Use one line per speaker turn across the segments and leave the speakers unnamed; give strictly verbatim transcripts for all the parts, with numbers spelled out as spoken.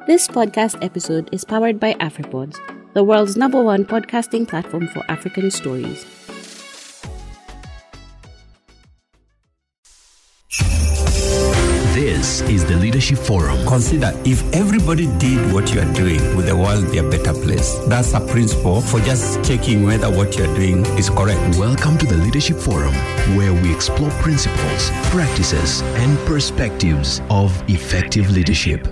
This podcast episode is powered by AfriPods, the world's number one podcasting platform for African stories.
This is the Leadership Forum.
Consider if everybody did what you are doing, would the world be a better place? That's a principle for just checking whether what you are doing is correct.
Welcome to the Leadership Forum, where we explore principles, practices, and perspectives of effective leadership.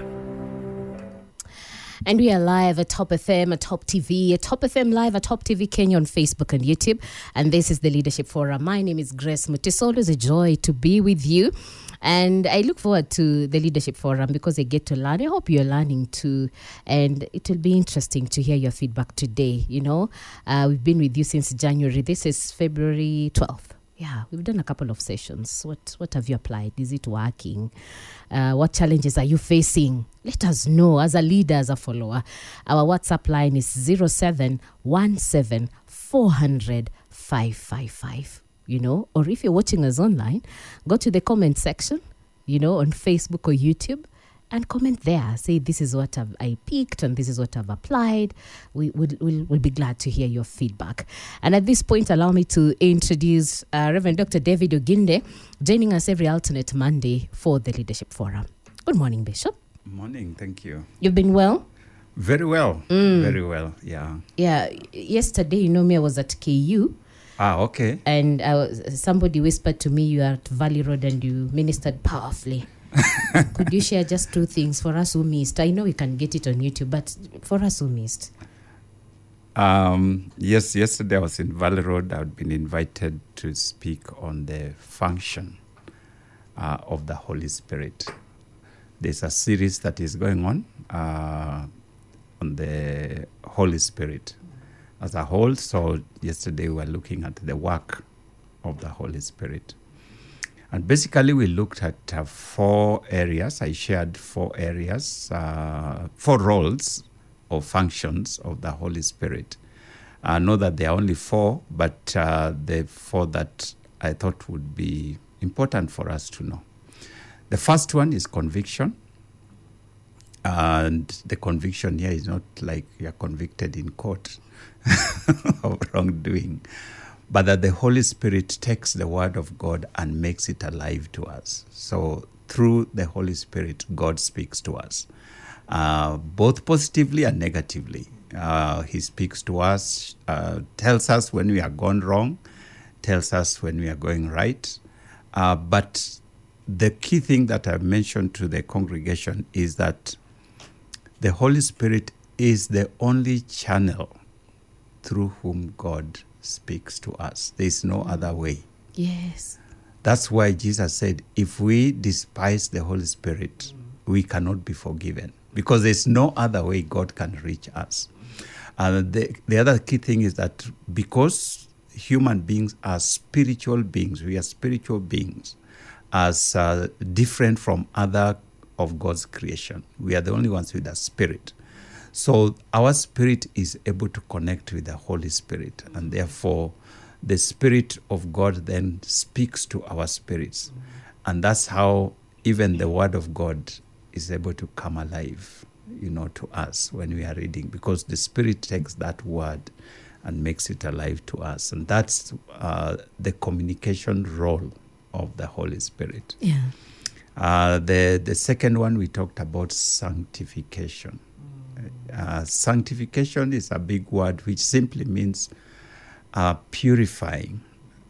And we are live at Top F M, at Top T V, at Top F M Live, at Top T V Kenya on Facebook and YouTube. And this is the Leadership Forum. My name is Grace Muti. It's always a joy to be with you. And I look forward to the Leadership Forum because I get to learn. I hope you're learning too. And it will be interesting to hear your feedback today. You know, uh, we've been with you since January. This is February twelfth. Yeah, we've done a couple of sessions. What what have you applied? Is it working? Uh, what challenges are you facing? Let us know as a leader, as a follower. Our WhatsApp line is zero seven one seven four hundred five five five. You know, or if you're watching us online, go to the comment section, you know, on Facebook or YouTube, and comment there. Say, this is what I've, I picked and this is what I've applied. We will we'll, we'll be glad to hear your feedback. And at this point, allow me to introduce uh, Reverend Doctor David Oginde, joining us every alternate Monday for the Leadership Forum. Good morning, Bishop.
Morning, thank you.
You've been well?
Very well, mm. very well, yeah.
Yeah, yesterday, you know me, I was at K U.
Ah, okay.
And uh, somebody whispered to me, you are at Valley Road and you ministered powerfully. Could you share just two things for us who missed? I know we can get it on YouTube, but for us who missed.
Um, yes, yesterday I was in Valley Road. I'd been invited to speak on the function uh, of the Holy Spirit. There's a series that is going on uh, on the Holy Spirit as a whole. So yesterday we were looking at the work of the Holy Spirit. And basically we looked at uh, four areas. I shared four areas, uh, four roles or functions of the Holy Spirit. I know that there are only four, but uh, the four that I thought would be important for us to know. The first one is conviction. And the conviction here is not like you're convicted in court of wrongdoing, but that the Holy Spirit takes the word of God and makes it alive to us. So through the Holy Spirit, God speaks to us, uh, both positively and negatively. Uh, he speaks to us, uh, tells us when we are gone wrong, tells us when we are going right. Uh, but the key thing that I've mentioned to the congregation is that the Holy Spirit is the only channel through whom God speaks to us. There is no other way.
Yes.
That's why Jesus said, if we despise the Holy Spirit, we cannot be forgiven, because there's no other way God can reach us. And the, the other key thing is that because human beings are spiritual beings, we are spiritual beings, as uh, different from other of God's creation. We are the only ones with a spirit. So our spirit is able to connect with the Holy Spirit, and therefore the Spirit of God then speaks to our spirits. And that's how even the Word of God is able to come alive, you know, to us when we are reading, because the Spirit takes that word and makes it alive to us. And that's uh, the communication role of the Holy Spirit.
Yeah.
Uh, the, the second one, we talked about sanctification. Uh, sanctification is a big word which simply means uh, purifying.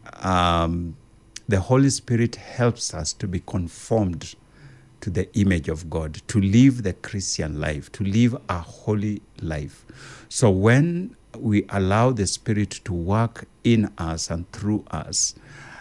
Um, the Holy Spirit helps us to be conformed to the image of God, to live the Christian life, to live a holy life. So when we allow the Spirit to work in us and through us,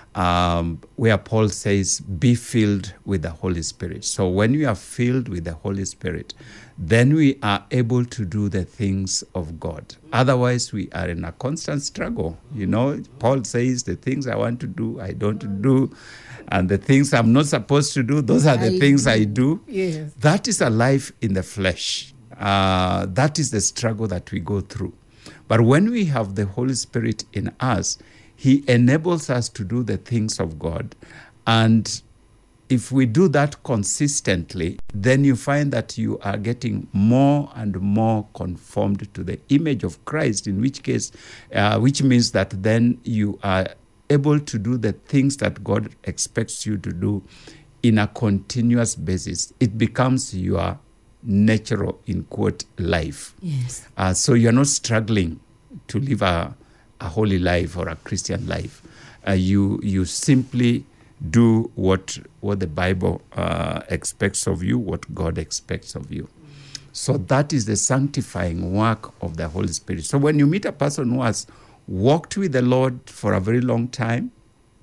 Um, where Paul says, be filled with the Holy Spirit. So when we are filled with the Holy Spirit, then we are able to do the things of God. Otherwise, we are in a constant struggle. You know, Paul says, the things I want to do, I don't do. And the things I'm not supposed to do, those are the I things do. I do.
Yes.
That is a life in the flesh. Uh, that is the struggle that we go through. But when we have the Holy Spirit in us, He enables us to do the things of God. And if we do that consistently, then you find that you are getting more and more conformed to the image of Christ, in which case, uh, which means that then you are able to do the things that God expects you to do in a continuous basis. It becomes your natural, in quote, life.
Yes.
Uh, so you're not struggling to live a, a holy life or a Christian life. Uh, you you simply do what what the Bible uh, expects of you, what God expects of you. So that is the sanctifying work of the Holy Spirit. So when you meet a person who has walked with the Lord for a very long time,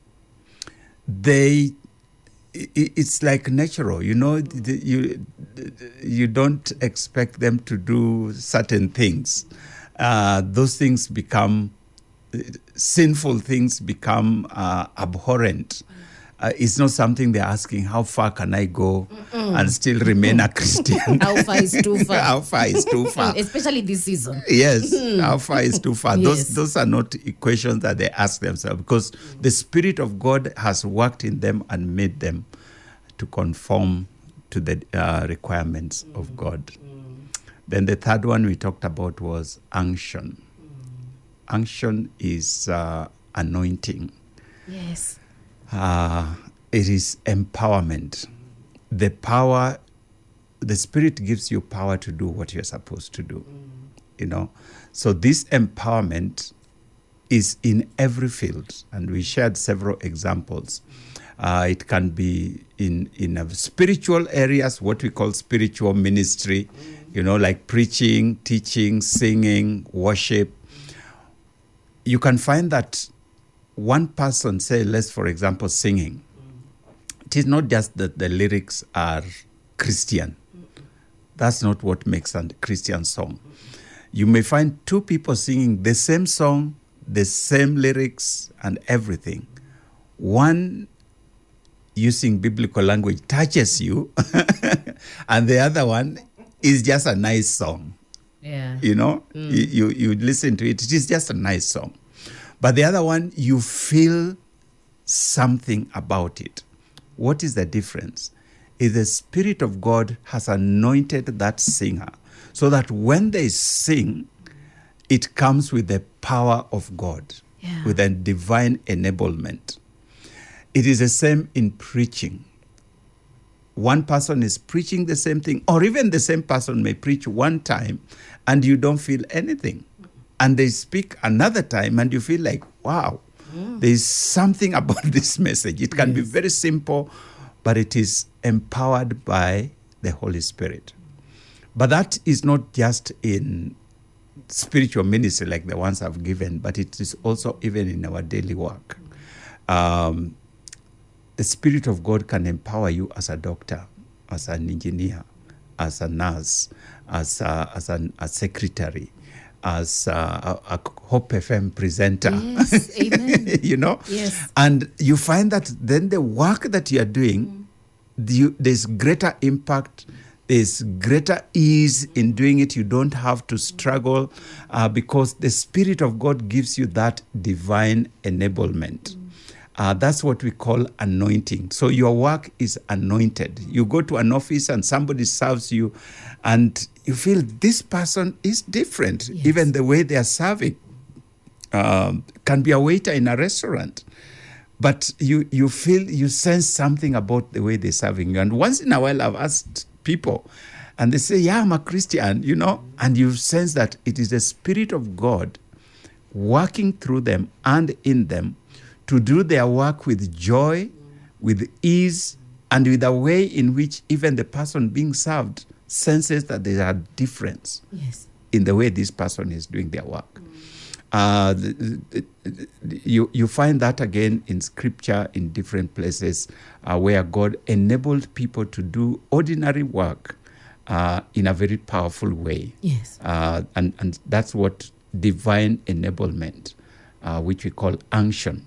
they it's like natural, you know. You you don't expect them to do certain things. Uh, those things become sinful. Things become uh, abhorrent. Uh, it's not something they're asking, how far can I go Mm-mm. and still remain a Christian?
How far is too far?
How far is too far?
Especially this season.
Yes, how far is too far?
Yes.
Those those are not equations that they ask themselves, because the Spirit of God has worked in them and made them to conform to the uh, requirements mm. of God. Mm. Then the third one we talked about was unction. Mm. Unction is uh, anointing.
Yes.
Uh, it is empowerment. The power, the Spirit gives you power to do what you're supposed to do. Mm. You know, so this empowerment is in every field, and we shared several examples. Uh, it can be in in uh, spiritual areas, what we call spiritual ministry, mm. you know, like preaching, teaching, singing, worship. You can find that one person, say, let's for example, singing. Mm. It is not just that the lyrics are Christian. Mm. That's not what makes a Christian song. Mm. You may find two people singing the same song, the same lyrics and everything. One using biblical language touches you, and the other one is just a nice song.
Yeah.
You know,
Mm.
you, you you listen to it, it is just a nice song. But the other one, you feel something about it. What is the difference? Is the Spirit of God has anointed that singer so that when they sing, it comes with the power of God,
yeah.
with a divine enablement. It is the same in preaching. One person is preaching the same thing, or even the same person may preach one time and you don't feel anything. And they speak another time and you feel like, wow, mm. there is something about this message. It can yes. be very simple, but it is empowered by the Holy Spirit. But that is not just in spiritual ministry like the ones I've given, but it is also even in our daily work. Um, the Spirit of God can empower you as a doctor, as an engineer, as a nurse, as a, as an, a secretary, as a, a Hope F M presenter.
Yes, amen.
You know?
Yes.
And you find that then the work that you are doing, mm. you, there's greater impact, there's greater ease in doing it. You don't have to struggle uh, because the Spirit of God gives you that divine enablement. Mm. Uh, that's what we call anointing. So your work is anointed. You go to an office and somebody serves you and you feel this person is different. Yes. Even the way they are serving. Um, can be a waiter in a restaurant. But you, you feel, you sense something about the way they're serving you. And once in a while I've asked people and they say, yeah, I'm a Christian, you know, and you sense that it is the Spirit of God working through them and in them to do their work with joy, with ease, and with a way in which even the person being served senses that there are difference
yes.
in the way this person is doing their work. Mm. Uh, the, the, the, you, you find that again in Scripture in different places uh, where God enabled people to do ordinary work uh, in a very powerful way.
Yes.
Uh, and, and that's what divine enablement, uh, which we call unction,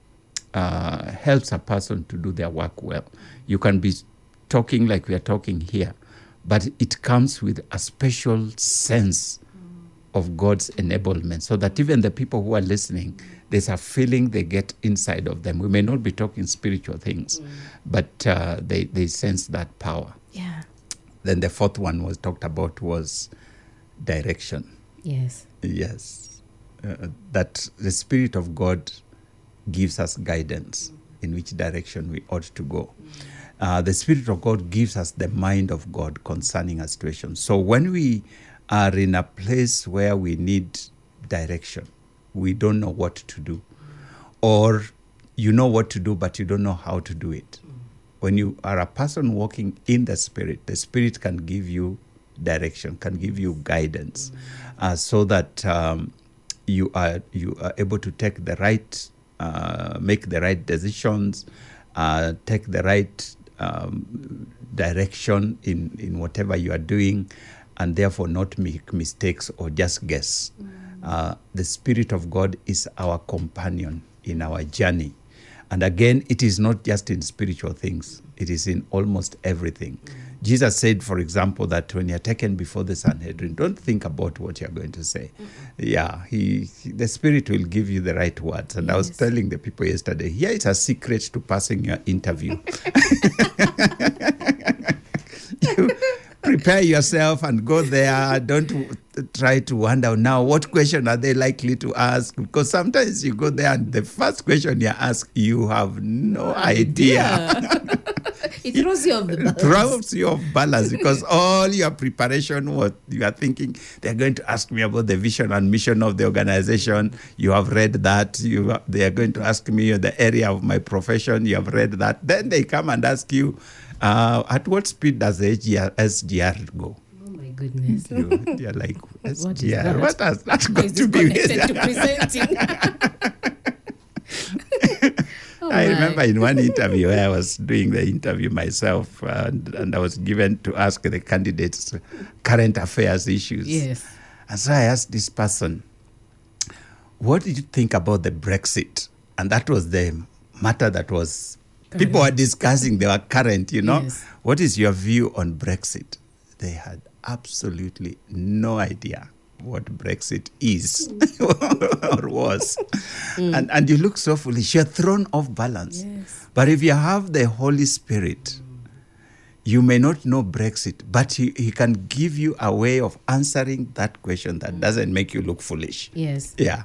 Uh, helps a person to do their work well. You can be talking like we are talking here, but it comes with a special sense of God's enablement so that even the people who are listening, there's a feeling they get inside of them. We may not be talking spiritual things, mm. but uh, they, they sense that power.
Yeah.
Then the fourth one was talked about was direction.
Yes.
Yes. Uh, that the Spirit of God gives us guidance in which direction we ought to go. Uh, the Spirit of God gives us the mind of God concerning a situation. So when we are in a place where we need direction, we don't know what to do. Or you know what to do, but you don't know how to do it. When you are a person walking in the Spirit, the Spirit can give you direction, can give you guidance, uh, so that um, you are you are able to take the right, uh, make the right decisions, uh, take the right um, direction in, in whatever you are doing, and therefore not make mistakes or just guess. Mm. Uh, the Spirit of God is our companion in our journey. And again, it is not just in spiritual things. It is in almost everything. Mm. Jesus said, for example, that when you're taken before the Sanhedrin, don't think about what you're going to say. Mm-hmm. Yeah, he, he, the Spirit will give you the right words. And yes. I was telling the people yesterday, here is a secret to passing your interview. You prepare yourself and go there. Don't w- try to wonder now what question are they likely to ask, because sometimes you go there and the first question you ask, you have no idea.
Yeah. It throws you off the balance.
It throws you off balance because all your preparation, what you are thinking, they're going to ask me about the vision and mission of the organization. You have read that. You they are going to ask me the area of my profession. You have read that. Then they come and ask you, uh, at what speed does the S G R go?
Oh my goodness!
You, you're like, S G R,
what,
what has that got
is
to be with
to presenting? Oh
I
my.
remember in one interview where I was doing the interview myself, and, and I was given to ask the candidates current affairs issues.
Yes.
And so I asked this person, what did you think about the Brexit? And that was the matter that was, current. People were discussing, they were current, you know.
Yes.
What is your view on Brexit? They had absolutely no idea what Brexit is or was. Mm. And, and you look so foolish. You're thrown off balance.
Yes.
But if you have the Holy Spirit, mm. you may not know Brexit, but he, he can give you a way of answering that question that mm. doesn't make you look foolish.
Yes.
Yeah.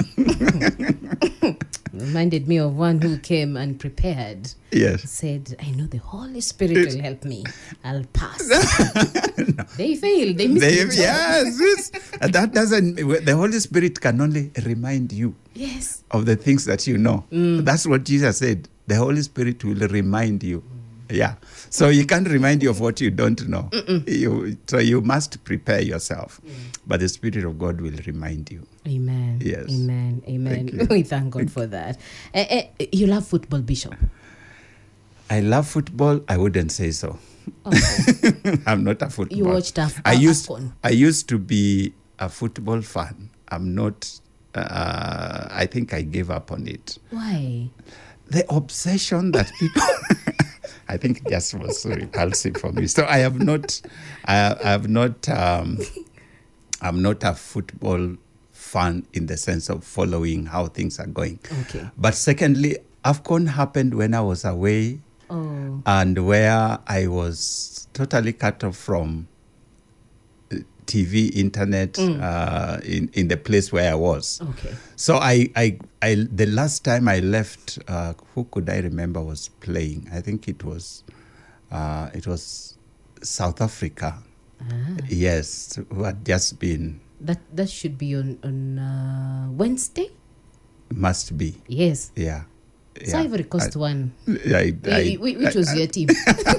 Reminded me of one who came and prepared.
Yes.
Said, I know the Holy Spirit will help me. I'll pass.
No.
They failed. They missed
They,
the
yes, yes. That doesn't, the Holy Spirit can only remind you
Yes.
of the things that you know.
Mm.
That's what Jesus said. The Holy Spirit will remind you. Mm. Yeah. So he can't remind you of what you don't know. You, so you must prepare yourself. Mm. But the Spirit of God will remind you.
Amen.
Yes.
Amen. Amen.
Thank you.
We thank God for that. Uh, uh, you love football, Bishop?
I love football. I wouldn't say so.
Okay.
I'm not a football.
You watched Af-
I used
Afcon.
I used to be a football fan. I'm not. Uh, I think I gave up on it.
Why?
The obsession that people. I think it just was so repulsive for me. So I have not. I, I have not. Um, I'm not a football fan in the sense of following how things are going.
Okay.
But secondly, AFCON happened when I was away.
Oh.
And where I was totally cut off from T V, internet, mm. uh, in, in the place where I was.
Okay.
So I, I, I the last time I left, uh, who could I remember was playing? I think it was, uh, it was South Africa.
Ah.
Yes, who had just been.
That that should be on on uh, Wednesday.
Must be.
Yes.
Yeah.
So
yeah.
Ivory Coast
I,
won.
I, I,
Which, which was
I,
your team?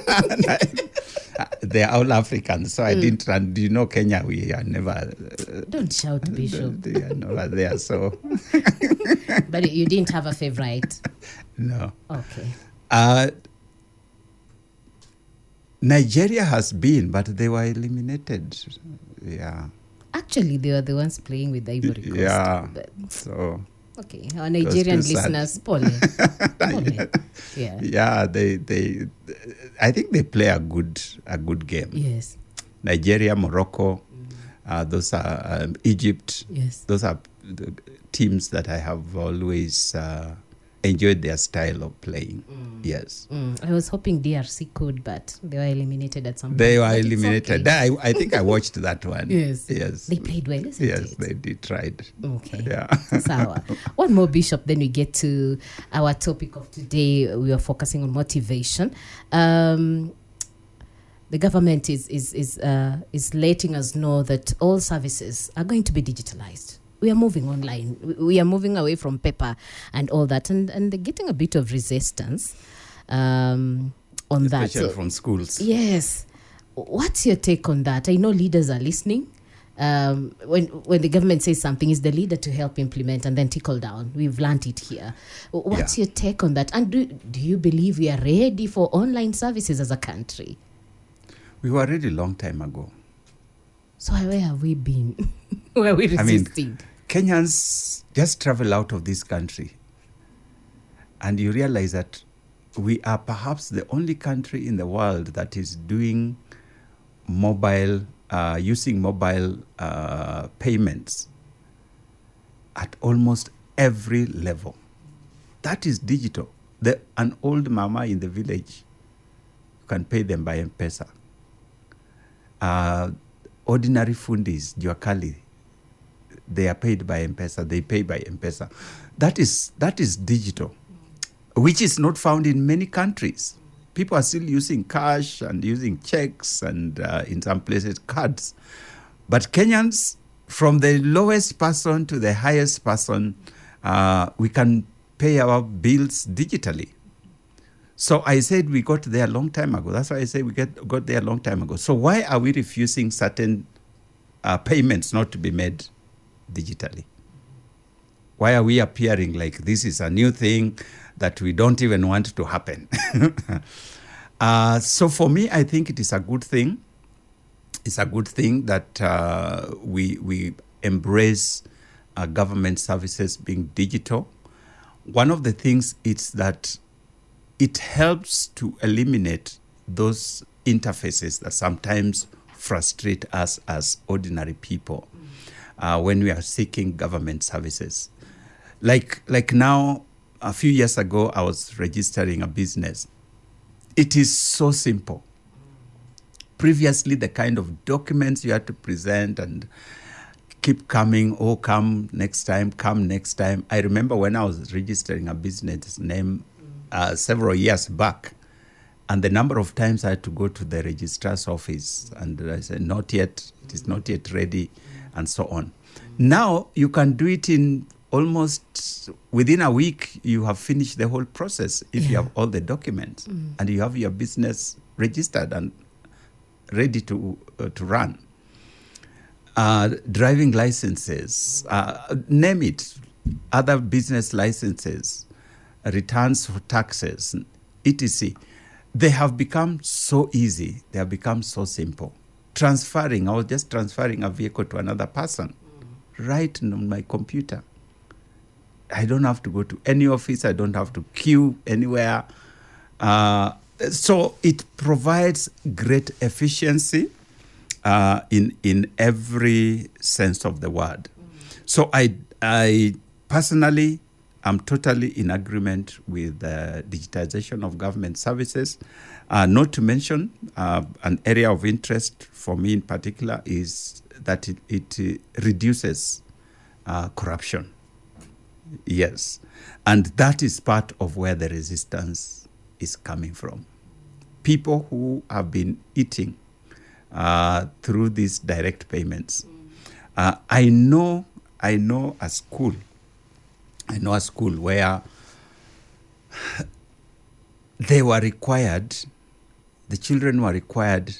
They are all Africans, so I
Mm.
didn't run. Do you know Kenya? We are never. Uh,
Don't shout, Bishop.
They are never there, so.
But you didn't have a favorite?
No.
Okay.
Uh, Nigeria has been, but they were eliminated. Yeah.
Actually, they were the ones playing with the Ivory Coast.
Yeah.
But,
So.
okay, our Nigerian
too sad.
listeners, pole. Pole. Yeah.
Yeah, they they. I think they play a good a good game.
Yes.
Nigeria, Morocco, mm. uh, those are um, Egypt.
Yes.
Those are the teams that I have always uh, enjoyed their style of playing.
Mm.
Yes.
Mm. I was hoping D R C could, but they were eliminated at some point.
They were
But it's
eliminated.
okay.
I, I think I watched that one.
Yes.
Yes.
They played well, isn't
yes,
it?
they did tried.
Okay.
Yeah.
Sawa. One more, Bishop, then we get to our topic of today. We are focusing on motivation. Um, the government is is is uh, is letting us know that all services are going to be digitalized. We are moving online. We- We are moving away from paper and all that, and and they're getting a bit of resistance um, on that.
Especially
So-
from schools.
Yes. What's your take on that? I know leaders are listening. Um, when when the government says something, is the leader to help implement and then trickle down. We've learned it here. What's
Yeah.
your take on that? And do, do you believe we are ready for online services as a country?
We were ready a long time ago.
So where have we been? Where are we
I mean,
resisting?
Kenyans just travel out of this country and you realize that we are perhaps the only country in the world that is doing mobile, uh, using mobile uh, payments at almost every level. That is digital. The, an old mama in the village, you can pay them by M-Pesa. Uh, ordinary fundis, Juakali, they are paid by M-Pesa. They pay by M-Pesa. That is that is digital, which is not found in many countries. People are still using cash and using checks and uh, in some places cards. But Kenyans, from the lowest person to the highest person, uh, we can pay our bills digitally. So I said we got there a long time ago. That's why I say we get, got there a long time ago. So why are we refusing certain uh, payments not to be made digitally? Why are we appearing like this is a new thing that we don't even want to happen? uh, so for me, I think it is a good thing. It's a good thing that uh, we we embrace uh, government services being digital. One of the things is that it helps to eliminate those interfaces that sometimes frustrate us as ordinary people uh, when we are seeking government services. Like, like now, a few years ago, I was registering a business. It is so simple. Previously, the kind of documents you had to present and keep coming, oh, come next time, come next time. I remember when I was registering a business name uh, several years back, and the number of times I had to go to the registrar's office, and I said, not yet, it is not yet ready, and so on. Now, you can do it in almost within a week. You have finished the whole process if
Yeah.
you have all the documents,
Mm.
and you have your business registered and ready to uh, to run. Uh, driving licenses, uh, name it, other business licenses, returns for taxes, et cetera. They have become so easy. They have become so simple. Transferring, I was just transferring a vehicle to another person mm. right on my computer. I don't have to go to any office. I don't have to queue anywhere. Uh, so it provides great efficiency uh, in in every sense of the word. Mm. So I I personally am totally in agreement with the digitization of government services. Uh, not to mention uh, an area of interest for me in particular is that it, it uh, reduces uh, corruption. Yes. And that is part of where the resistance is coming from. People who have been eating uh, through these direct payments. Uh, I know, I know a school, I know a school where they were required, the children were required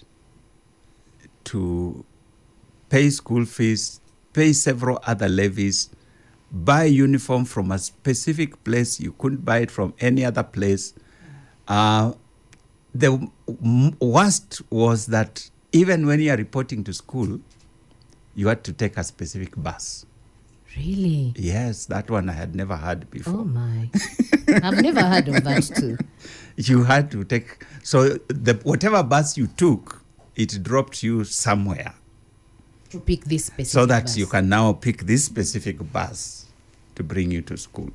to pay school fees, pay several other levies, buy uniform from a specific place. You couldn't buy it from any other place. Uh, the m- worst was that even when you are reporting to school, you had to take a specific bus.
Really?
Yes, that one I had never heard before.
Oh my! I've never heard of that too.
You had to take, so the whatever bus you took, it dropped you somewhere.
To pick this specific
So that
bus.
you can now pick this specific bus to bring you to school.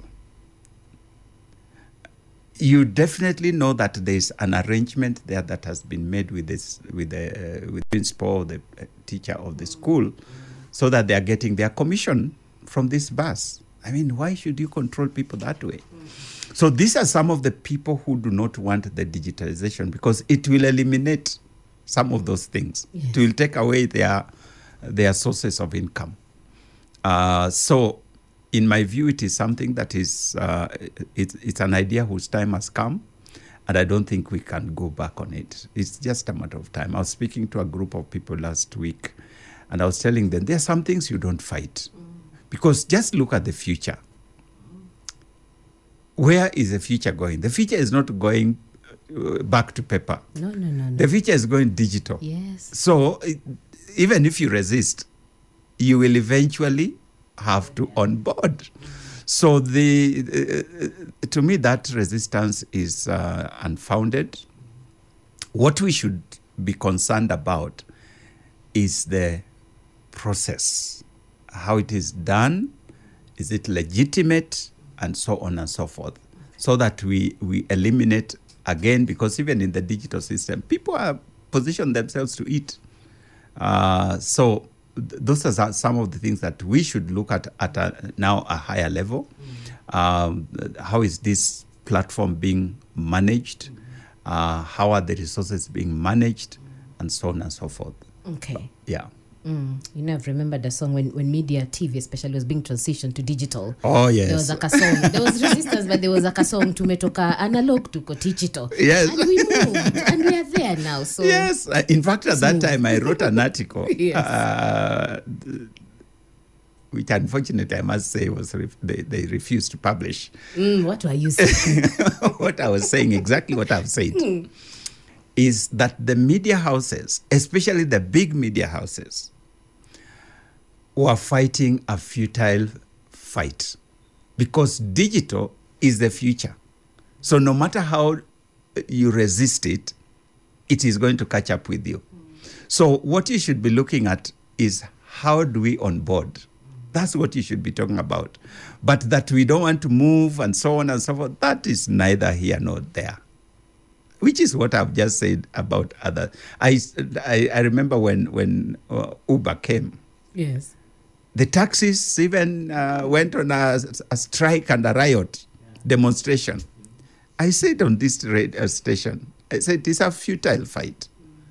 You definitely know that there's an arrangement there that has been made with this, with the uh, with principal or the uh, teacher of the school, so that they are getting their commission from this bus. I mean, why should you control people that way? So these are some of the people who do not want the digitalization, because it will eliminate some of those things.
Yes.
It will take away their their sources of income. Uh, so, in my view, it is something that is, uh, it, it's an idea whose time has come, and I don't think we can go back on it. It's just a matter of time. I was speaking to a group of people last week, and I was telling them, there are some things you don't fight. Because just look at the future. Where is the future going? The future is not going uh, back to paper.
No, no, no, no.
The future is going digital.
Yes.
So it, even if you resist, you will eventually have to onboard. So the uh, to me, that resistance is uh, unfounded. What we should be concerned about is the process, how it is done, is it legitimate, and so on and so forth, so that we, we eliminate, again, because even in the digital system, people are positioned themselves to eat. Uh, so th- those are some of the things that we should look at at a, now a higher level. Mm. Um, how is this platform being managed? Mm. Uh, how are the resources being managed? Mm. And so on and so forth.
Okay.
Yeah.
Mm. You know, I've remembered the song when, when media, T V especially, was being transitioned to digital.
Oh, yes.
There was like a song. There was resistance, but there was like a song to metoka analog to digital.
Yes.
And we moved, and we are there now. So
yes. Uh, in fact, at that
move.
time, I wrote an article,
Yes.
uh, which unfortunately I must say was ref- they, they refused to publish.
Mm, what were you saying?
What I was saying, exactly what I've said. Is that the media houses, especially the big media houses, were fighting a futile fight, because digital is the future. So no matter how you resist it, it is going to catch up with you. So what you should be looking at is, how do we onboard? That's what you should be talking about. But that we don't want to move and so on and so forth, that is neither here nor there. Which is what I've just said about other. I, I, I remember when, when uh, Uber came.
Yes.
The taxis even uh, went on a, a strike and a riot demonstration. I said on this radio station, I said, it's a futile fight.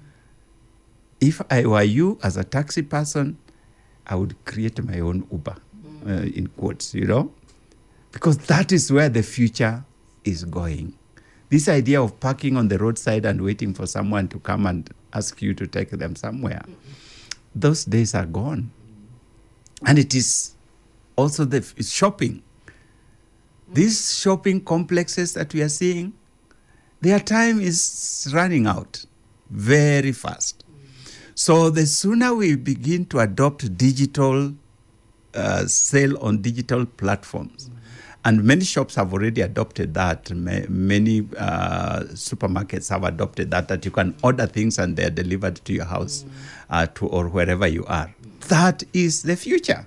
If I were you as a taxi person, I would create my own Uber, uh, in quotes, you know? Because that is where the future is going. This idea of parking on the roadside and waiting for someone to come and ask you to take them somewhere, those days are gone. And it is also the f- shopping. These shopping complexes that we are seeing, their time is running out very fast. So the sooner we begin to adopt digital uh, sale on digital platforms, and many shops have already adopted that. Ma- many uh, supermarkets have adopted that, that you can order things and they're delivered to your house uh, to or wherever you are. That is the future.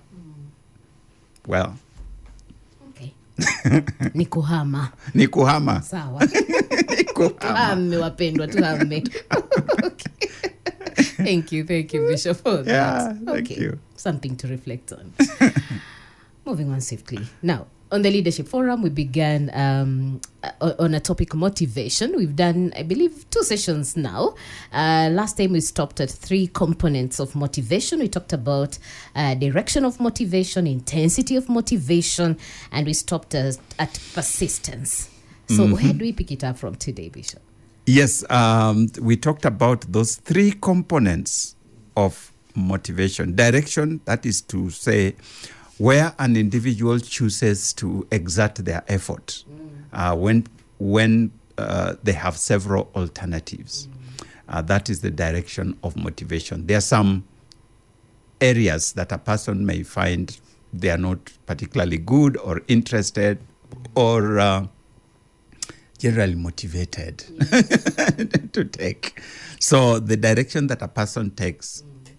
Well.
Okay. Ni kuhama.
Ni kuhama.
Sawa. Tuhame wapendwa, tuhame. Okay. Thank you, thank you, Bishop, for
Yeah,
that.
thank
Okay.
you.
Something to reflect on. Moving on swiftly. Now, on the Leadership Forum, we began um, uh, on a topic, motivation. We've done, I believe, two sessions now. Uh, last time we stopped at three components of motivation. We talked about uh, direction of motivation, intensity of motivation, and we stopped at, at persistence. So
Mm-hmm.
where do we pick it up from today, Bishop?
Yes, um, we talked about those three components of motivation. Direction, that is to say, where an individual chooses to exert their effort mm. uh, when when uh, they have several alternatives. Mm. Uh, that is the direction of motivation. There are some areas that a person may find they are not particularly good or interested or uh, generally motivated yes. to take. So the direction that a person takes mm.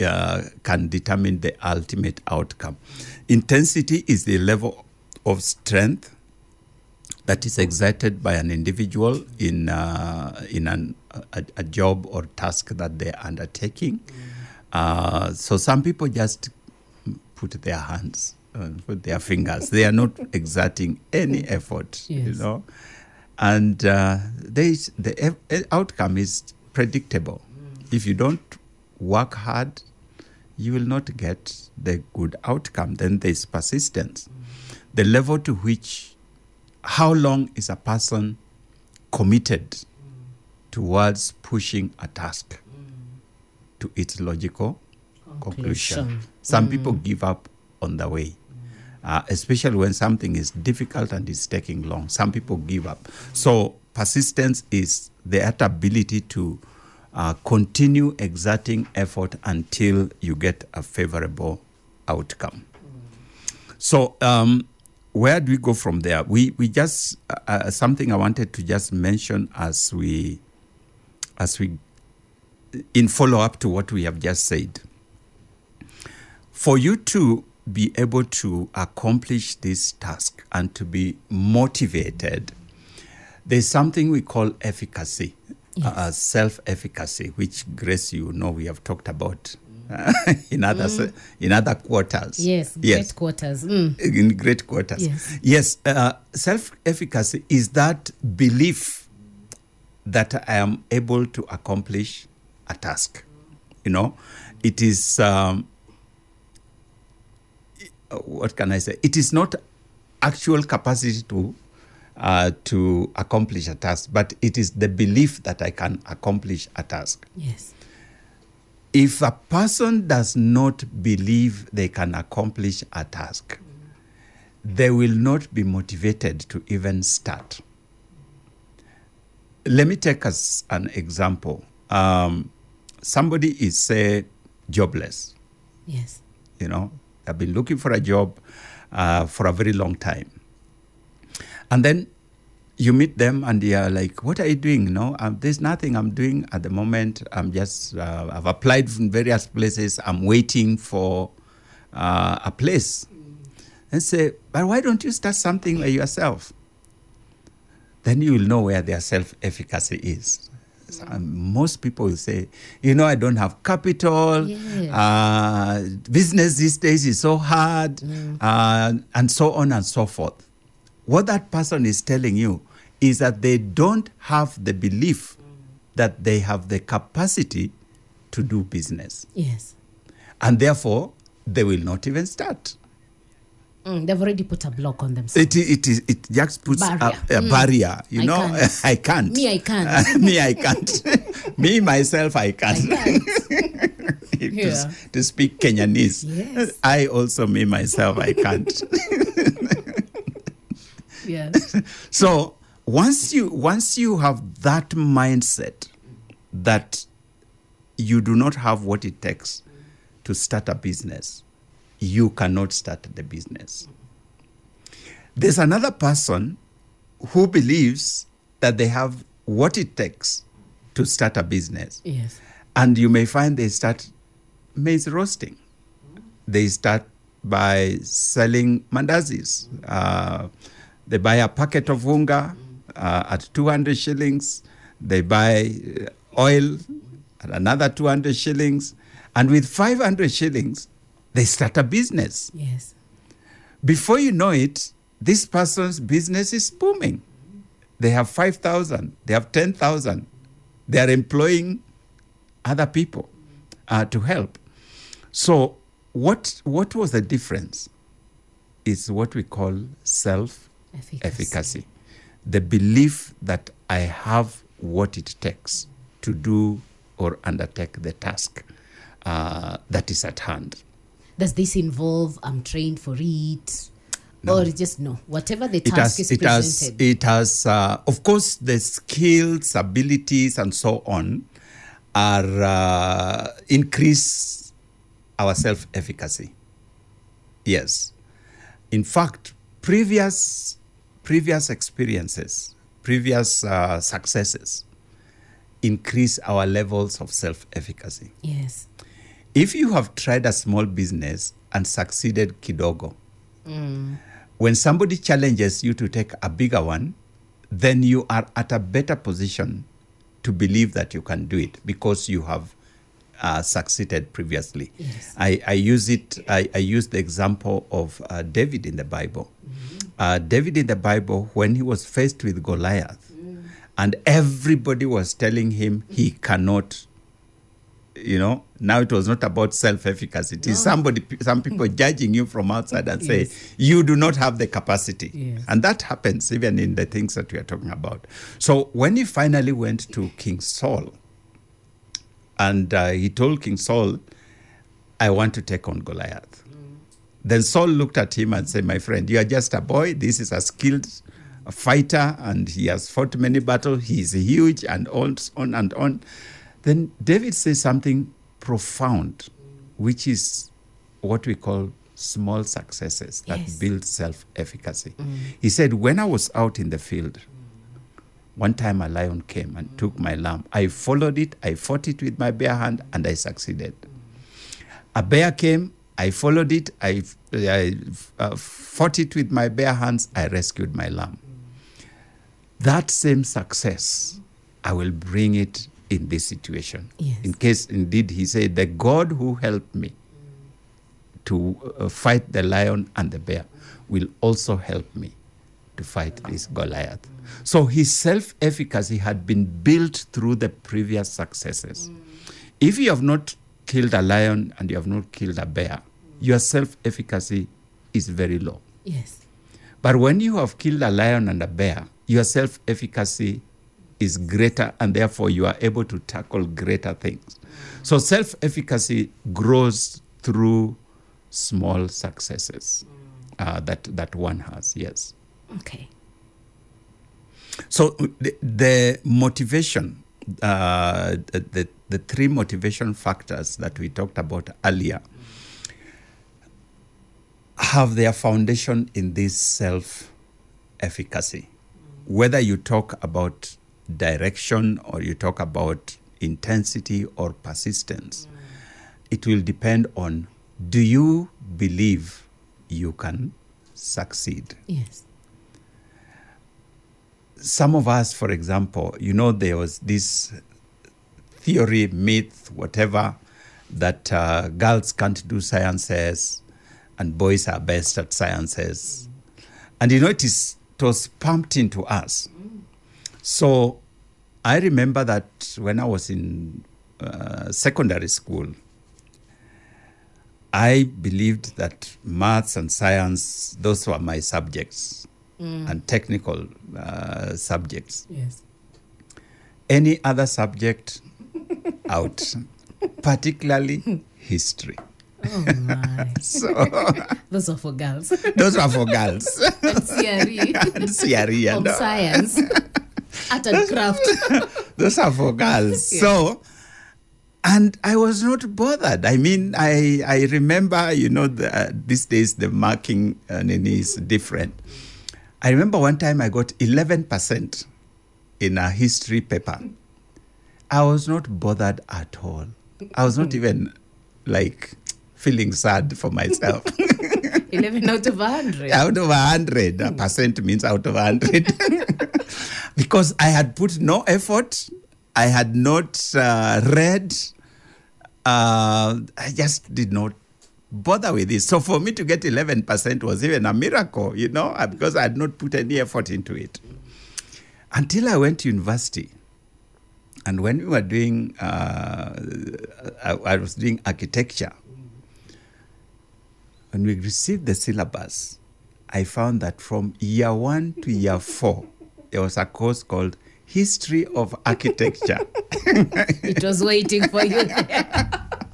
uh, can determine the ultimate outcome. Intensity is the level of strength that is exerted by an individual in uh, in an, a, a job or task that they're undertaking. Uh, so some people just put their hands, uh, put their fingers. They are not exerting any effort,
Yes.
you know. And uh, they, the e- outcome is predictable. If you don't work hard, you will not get the good outcome. Then there's persistence. The level to which, how long is a person committed towards pushing a task to its logical conclusion.
Conclusion.
Some people give up on the way, uh, especially when something is difficult and is taking long. Some people give up. So persistence is the ability to uh, continue exerting effort until you get a favorable outcome. So um, where do we go from there? We we just uh, something I wanted to just mention as we as we in follow up to what we have just said. For you to be able to accomplish this task and to be motivated, there's something we call efficacy,
Yes.
uh, self-efficacy, which, Grace, you know we have talked about uh, in other mm. in other quarters.
Yes, great
yes.
quarters. Mm.
In great quarters.
Yes.
Yes, uh, self-efficacy is that belief that I am able to accomplish a task. You know, it is, um, what can I say? It is not actual capacity to uh, to accomplish a task, but it is the belief that I can accomplish a task.
Yes.
If a person does not believe they can accomplish a task, they will not be motivated to even start. Let me take us an example. Um, somebody is, say, jobless.
Yes.
You know, I've been looking for a job uh, for a very long time. And then you meet them and they are like, what are you doing? No, um, there's nothing I'm doing at the moment. I'm just, uh, I've applied in various places. I'm waiting for uh, a place. And say, but why don't you start something by yourself? Then you will know where their self-efficacy is. So, um, most people will say, you know, I don't have capital.
Yes.
Uh, business these days is so hard,
Mm.
uh, and so on and so forth. What that person is telling you is that they don't have the belief that they have the capacity to do business.
Yes.
And therefore, they will not even start.
Mm, they've already put a block on themselves.
It it is it just puts
Barrier.
a, a
Mm.
barrier. You
I
know,
can't.
I can't.
Me, I can't.
Me, I can't. Me myself, I can't.
I can't.
to,
Yeah.
to speak Kenyanese,
Yes.
I also me myself, I can't.
Yes.
So once you once you have that mindset that you do not have what it takes to start a business, you cannot start the business. There's another person who believes that they have what it takes to start a business.
Yes.
And you may find they start maize roasting. They start by selling mandazis. Uh, they buy a packet of unga uh, at two hundred shillings. They buy uh, oil at another two hundred shillings. And with five hundred shillings, they start a business.
Yes.
Before you know it, this person's business is booming. They have five thousand, they have ten thousand. They are employing other people uh, to help. So what what was the difference is what we call self-efficacy.
Efficacy.
The belief that I have what it takes to do or undertake the task uh, that is at hand.
Does this involve I'm trained for it?
No.
Or just no? Whatever the
It
task
has,
is
it has,
presented.
it has, uh, of course, the skills, abilities, and so on are uh, increase our self-efficacy. Yes, in fact, previous previous experiences, previous uh, successes, increase our levels of self-efficacy.
Yes.
If you have tried a small business and succeeded kidogo, mm. when somebody challenges you to take a bigger one, then you are at a better position to believe that you can do it because you have uh, succeeded previously.
Yes.
I, I use it. I, I use the example of uh, David in the Bible. Mm-hmm. Uh, David in the Bible, when he was faced with Goliath, mm. and everybody was telling him he cannot. You know, now it was not about self-efficacy. It no. is somebody, some people judging you from outside and say, yes. you do not have the capacity.
Yes.
And that happens even in the things that we are talking about. So when he finally went to King Saul, and uh, he told King Saul, I want to take on Goliath. Mm. Then Saul looked at him and said, my friend, you are just a boy. This is a skilled fighter, and he has fought many battles. He is huge, and on, on and on. Then David says something profound, which is what we call small successes that
yes.
build self-efficacy.
Mm.
He said, when I was out in the field, one time a lion came and took my lamb. I followed it, I fought it with my bare hand, and I succeeded. A bear came, I followed it, I, I uh, fought it with my bare hands, I rescued my lamb. That same success, I will bring it in this situation.
Yes.
In case, indeed, he said, the God who helped me to uh, fight the lion and the bear will also help me to fight this Goliath. So his self-efficacy had been built through the previous successes. If you have not killed a lion and you have not killed a bear, your self-efficacy is very low.
Yes.
But when you have killed a lion and a bear, your self-efficacy is greater, and therefore you are able to tackle greater things. So self-efficacy grows through small successes uh, that, that one has, yes.
Okay.
So the, the motivation, uh, the, the three motivation factors that we talked about earlier have their foundation in this self-efficacy. Whether you talk about direction or you talk about intensity or persistence, mm. it will depend on, do you believe you can succeed?
Yes.
Some of us, for example, you know, there was this theory, myth, whatever, that uh, girls can't do sciences and boys are best at sciences. Mm. And you know, it, is, it was pumped into us. Mm. So I remember that when I was in uh, secondary school, I believed that maths and science, those were my subjects, mm. and technical uh, subjects.
Yes.
Any other subject, out, particularly history.
Oh my.
So
those are for girls.
Those are for girls.
And C R E.
And C R E.
Of
no.
science. Art and craft.
Those are for girls. Yeah. So, and I was not bothered. I mean, I I remember, you know, the, uh, these days the marking uh, is different. I remember one time I got eleven percent in a history paper. I was not bothered at all. I was not even like feeling sad for myself.
eleven out of one hundred.
Out of one hundred. A percent means out of one hundred. Because I had put no effort. I had not uh, read. Uh, I just did not bother with it. So for me to get eleven percent was even a miracle, you know, because I had not put any effort into it. Until I went to university. And when we were doing, uh, I, I was doing architecture. When we received the syllabus, I found that from year one to year four, there was a course called History of Architecture.
It was waiting for you there.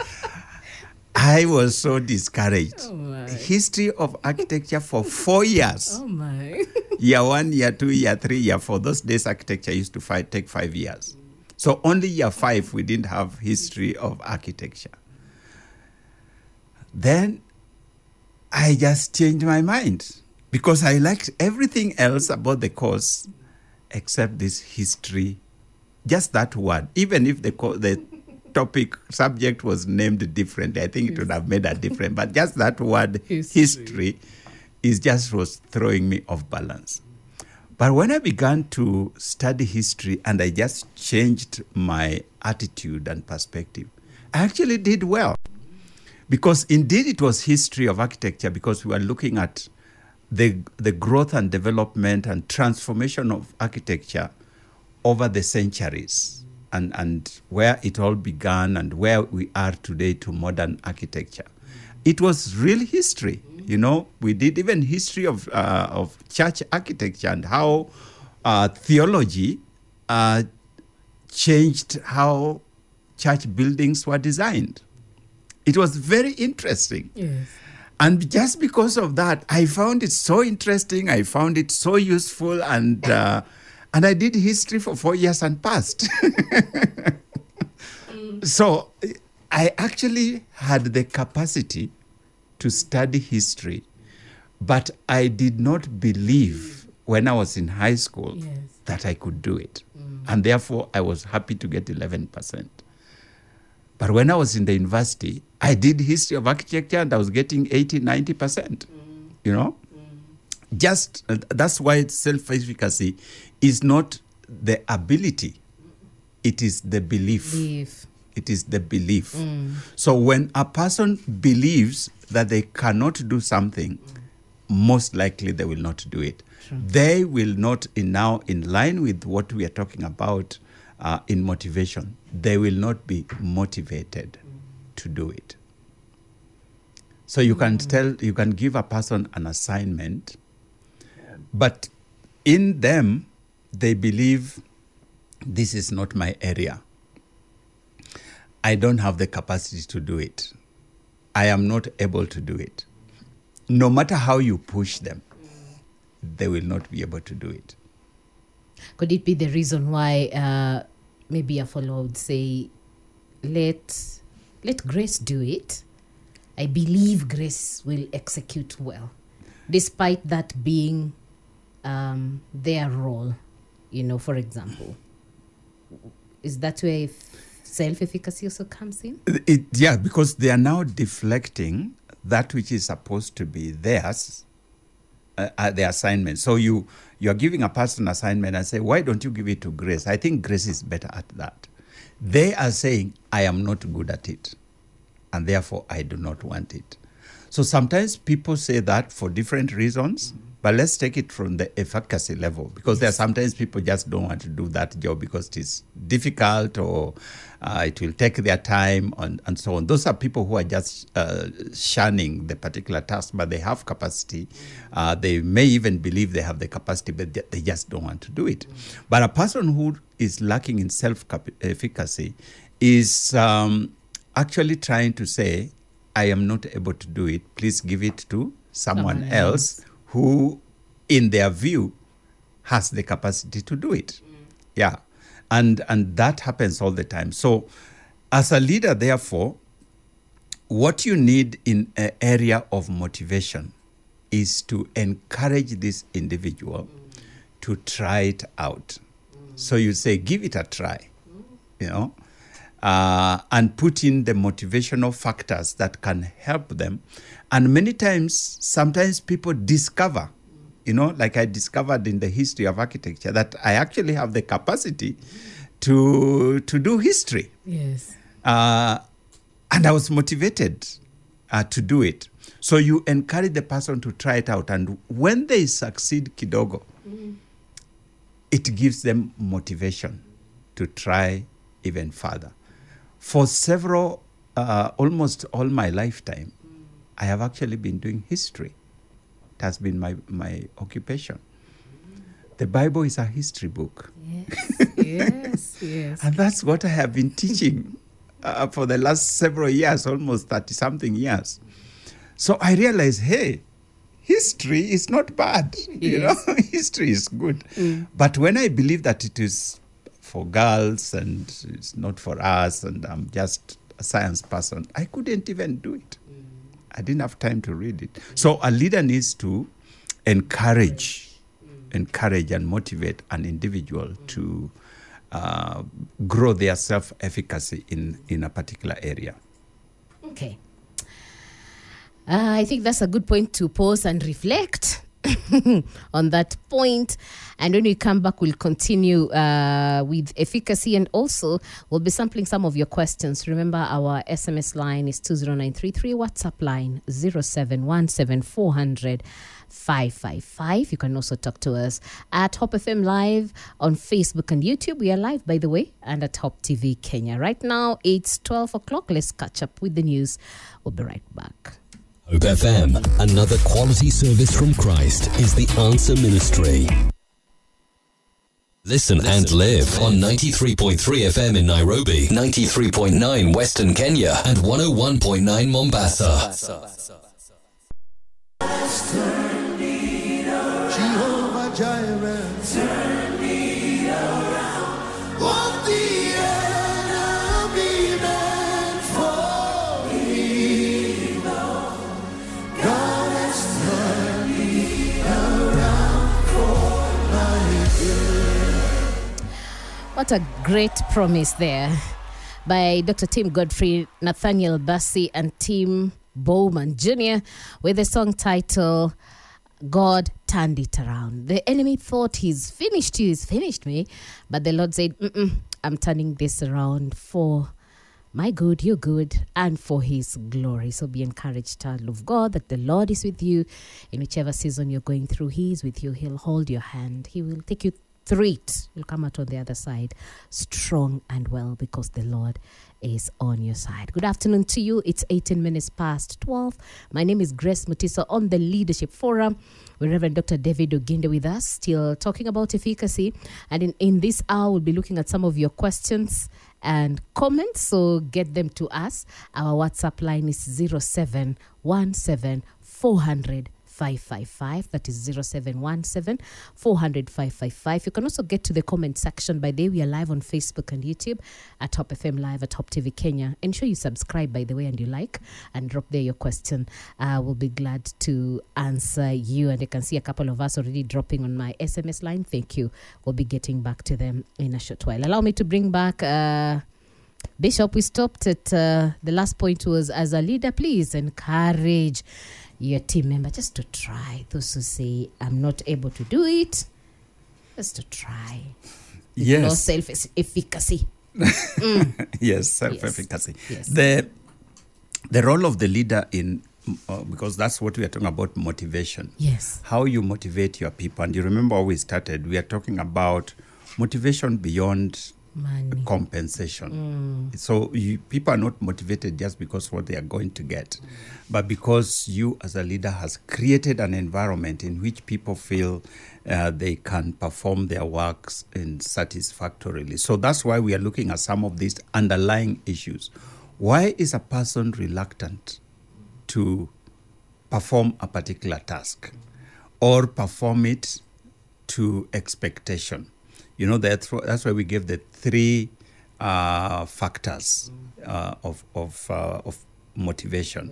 I was so discouraged.
Oh my.
History of Architecture for four years.
Oh my.
Year one, year two, year three, year four. Those days architecture used to fight, take five years. So only year five, we didn't have history of architecture. Then I just changed my mind because I liked everything else about the course except this history, just that word. Even if the co- the topic subject was named differently, I think it would have made a difference. But just that word history, history is just was throwing me off balance. But when I began to study history and I just changed my attitude and perspective, I actually did well. Because indeed it was history of architecture, because we were looking at the the growth and development and transformation of architecture over the centuries, and, and where it all began and where we are today to modern architecture. It was real history. You know, we did even history of uh, of church architecture and how uh, theology uh, changed how church buildings were designed. It was very interesting.
Yes.
And just because of that, I found it so interesting. I found it so useful. And uh, and I did history for four years and passed. mm. So I actually had the capacity to study history, but I did not believe when I was in high school yes. that I could do it. Mm. And therefore, I was happy to get eleven percent. But when I was in the university, I did history of architecture and I was getting eighty, ninety percent, mm. you know? Mm. Just, uh, that's why self-efficacy is not the ability, it is the belief.
Belief.
It is the belief.
Mm.
So when a person believes that they cannot do something, mm. most likely they will not do it. Sure. They will not, in now in line with what we are talking about uh, in motivation, they will not be motivated mm. to do it. So you can mm. tell, you can give a person an assignment, but in them, they believe this is not my area. I don't have the capacity to do it. I am not able to do it. No matter how you push them, they will not be able to do it.
Could it be the reason why uh, maybe a follower would say, let, let Grace do it? I believe Grace will execute well, despite that being um, their role, you know, for example. Is that where if self-efficacy also comes in?
It, yeah, because they are now deflecting that which is supposed to be theirs, uh, uh, the assignment. So you, you are giving a person assignment and say, why don't you give it to Grace? I think Grace is better at that. They are saying, I am not good at it, and therefore I do not want it. So sometimes people say that for different reasons, mm-hmm. but let's take it from the efficacy level, because yes. there are sometimes people just don't want to do that job because it is difficult or uh, it will take their time and, and so on. Those are people who are just uh, shunning the particular task, but they have capacity. Uh, they may even believe they have the capacity, but they just don't want to do it. Mm-hmm. But a person who is lacking in self-efficacy is um, actually trying to say, I am not able to do it. Please give it to someone, someone else. else who, in their view, has the capacity to do it. Mm. Yeah. And and that happens all the time. So as a leader, therefore, what you need in an area of motivation is to encourage this individual mm. to try it out. Mm. So you say, give it a try, mm. you know, uh, and put in the motivational factors that can help them. And many times, sometimes people discover, you know, like I discovered in the history of architecture, that I actually have the capacity to to do history.
Yes.
Uh, and I was motivated uh, to do it. So you encourage the person to try it out. And when they succeed kidogo, mm. it gives them motivation to try even further. For several, uh, almost all my lifetime, I have actually been doing history. It has been my, my occupation. The Bible is a history book.
Yes, yes, yes.
And that's what I have been teaching uh, for the last several years, almost thirty-something years. So I realized, hey, history is not bad. Yes. You know, history is good. Mm. But when I believe that it is for girls and it's not for us and I'm just a science person, I couldn't even do it. I didn't have time to read it. So a leader needs to encourage, encourage and motivate an individual to uh, grow their self-efficacy in, in a particular area.
Okay. Uh, I think that's a good point to pause and reflect on that point. And when we come back, we'll continue uh, with efficacy, and also we'll be sampling some of your questions. Remember, our S M S line is two zero nine three three, WhatsApp line zero seven one seven four hundred five five five. You can also talk to us at Hope F M Live on Facebook and YouTube. We are live, by the way, and at Hope T V Kenya. Right now, it's twelve o'clock. Let's catch up with the news. We'll be right back.
Hope F M, another quality service from Christ, is the Answer Ministry. Listen, Listen and live on ninety-three point three F M in Nairobi, ninety-three point nine Western Kenya, and one oh one point nine Mombasa.
Jehovah Jireh, turn me around. What the enemy meant for evil, God has turned me around for my good.
What a great promise there by Doctor Tim Godfrey, Nathaniel Bassi, and Tim Bowman Junior with the song title God Turned It Around. The enemy thought he's finished you, he's finished me, but the Lord said, Mm-mm, I'm turning this around for my good, your good, and for his glory. So be encouraged, child of God, that the Lord is with you in whichever season you're going through. He is with you. He'll hold your hand. He will take you through it. You'll come out on the other side strong and well, because the Lord is on your side. Good afternoon to you. It's eighteen minutes past twelve. My name is Grace Mutiso on the Leadership Forum with Reverend Doctor David Oginde with us, still talking about efficacy. And in, in this hour, we'll be looking at some of your questions and comments. So get them to us. Our WhatsApp line is zero seven one seven four hundred five five five. That is zero seven one seven four hundred five five five. You can also get to the comment section. By the way, we are live on Facebook and YouTube at Hope F M Live at Hope T V Kenya. Ensure you subscribe, by the way, and you like, and drop there your question. Uh, we'll be glad to answer you. And you can see a couple of us already dropping on my S M S line. Thank you. We'll be getting back to them in a short while. Allow me to bring back uh, Bishop. We stopped at uh, the last point was, as a leader, please encourage your team member just to try. Those who say, I'm not able to do it, just to try.
Yes.
No self-efficacy. Mm.
Yes, self-efficacy.
Yes.
The, the role of the leader in, uh, because that's what we are talking about, motivation.
Yes.
How you motivate your people. And you remember how we started, we are talking about motivation beyond
Money.
compensation. Mm. So you, people are not motivated just because what they are going to get, mm. but because you as a leader has created an environment in which people feel uh, they can perform their works in satisfactorily. So that's why we are looking at some of these underlying issues. Why is a person reluctant to perform a particular task or perform it to expectation? You know, that's, that's why we gave the three uh, factors uh, of of, uh, of motivation.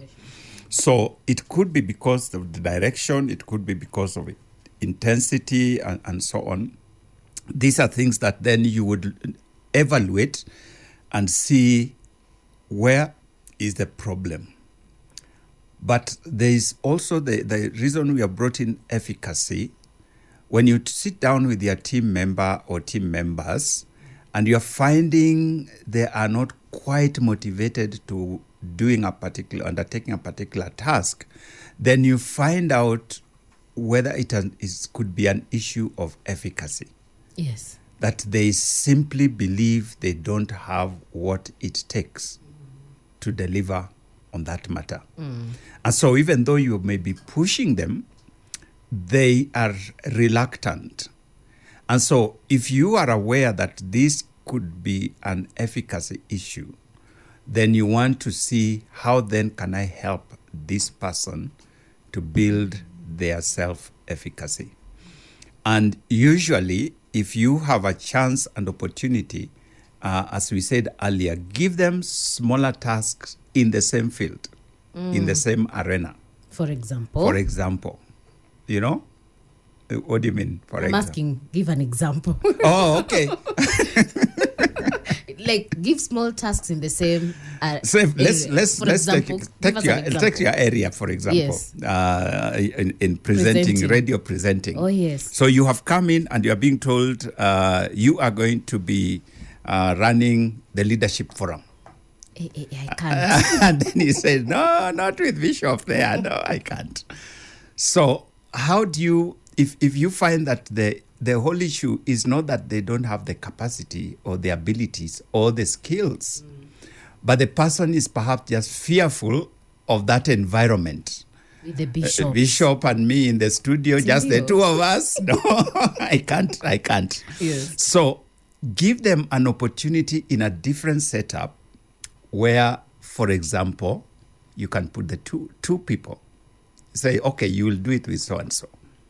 So it could be because of the direction, it could be because of intensity, and, and so on. These are things that then you would evaluate and see where is the problem. But there is also the, the reason we have brought in efficacy. When you sit down with your team member or team members and you're finding they are not quite motivated to doing a particular, undertaking a particular task, then you find out whether it is, could be an issue of efficacy.
Yes.
That they simply believe they don't have what it takes to deliver on that matter. Mm. And so even though you may be pushing them, they are reluctant. And so if you are aware that this could be an efficacy issue, then you want to see how then can I help this person to build their self-efficacy. And usually, if you have a chance and opportunity, uh, as we said earlier, give them smaller tasks in the same field, mm. in the same arena.
For example?
For example. You know? What do you mean, for
I'm
example?
asking, give an example.
Oh, okay.
like give small tasks in the same. Uh,
So if- let's
area.
let's
For
let's
example,
take,
give
take
us
your
an example.
take your area for example.
Yes.
Uh, in, in presenting,
Presenting.
radio presenting.
Oh, yes.
So you have come in and you are being told uh, you are going to be uh, running the leadership forum.
Eh, eh, eh, I can't.
And then he said, no, not with Bishop there. No, I can't. So how do you, if, if you find that the, the whole issue is not that they don't have the capacity or the abilities or the skills, mm. but the person is perhaps just fearful of that environment.
With the
Uh,
bishop.
Bishop and me in the studio, just the
Studio.
two of us. No, I can't, I can't.
Yes.
So give them an opportunity in a different setup where, for example, you can put the two two people. Say, okay, you will do it with so and so.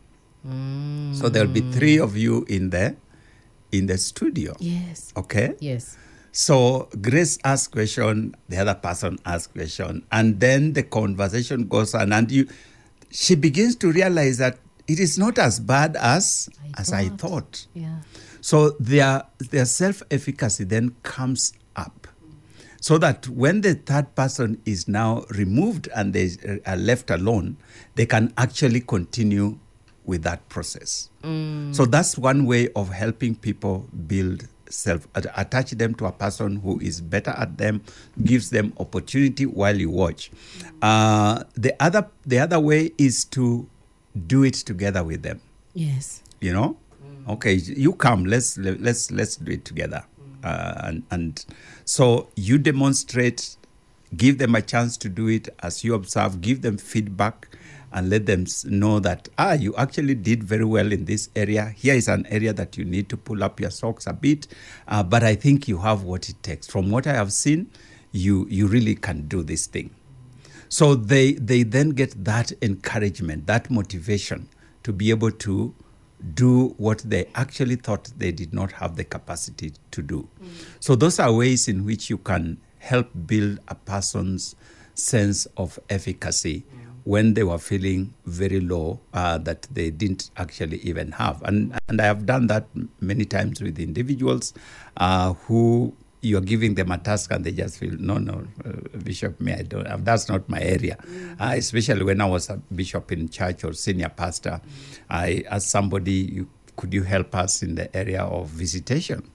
So there'll be three of you in the in the studio.
Yes.
Okay.
Yes.
So Grace asks question, the other person asks question, and then the conversation goes on, and you, she begins to realize that it is not as bad as
I
as I
thought.
thought.
Yeah.
So their their self-efficacy then comes up, so that when the third person is now removed and they are left alone, they can actually continue with that process. So that's one way of helping people build self, at- attach them to a person who is better at them, gives them opportunity while you watch. Uh, the other the other way is to do it together with them.
Yes.
You know, okay, you come, let's let's let's do it together, uh, and and so you demonstrate, give them a chance to do it as you observe, give them feedback, and let them s- know that ah, you actually did very well in this area. Here is an area that you need to pull up your socks a bit, uh, but I think you have what it takes. From what I have seen, you you really can do this thing. So they they then get that encouragement, that motivation to be able to do what they actually thought they did not have the capacity to do. So those are ways in which you can help build a person's sense of efficacy when they were feeling very low, uh, that they didn't actually even have. And and I have done that many times with individuals uh, who you're giving them a task and they just feel, no, no, uh, Bishop, me, I don't have, that's not my area. Uh, especially when I was a bishop in church or senior pastor, I asked somebody, you, could you help us in the area of visitation?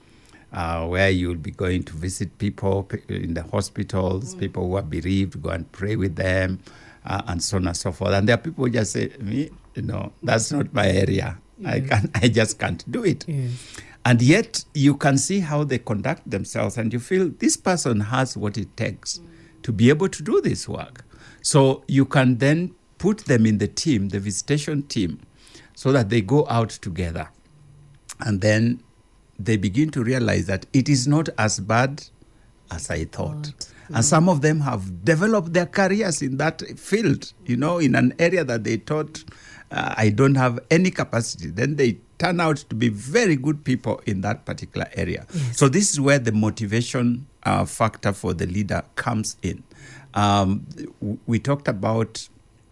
Uh, where you'll be going to visit people pe- in the hospitals, people who are bereaved, go and pray with them, uh, and so on and so forth. And there are people who just say, me, you know, that's not my area. I can't, I just can't do it. And yet you can see how they conduct themselves and you feel this person has what it takes to be able to do this work. So you can then put them in the team, the visitation team, so that they go out together. And then they begin to realize that it is not as bad as I thought. And some of them have developed their careers in that field, you know, in an area that they thought uh, I don't have any capacity. Then they turn out to be very good people in that particular area. So this is where the motivation uh, factor for the leader comes in. Um, w- we talked about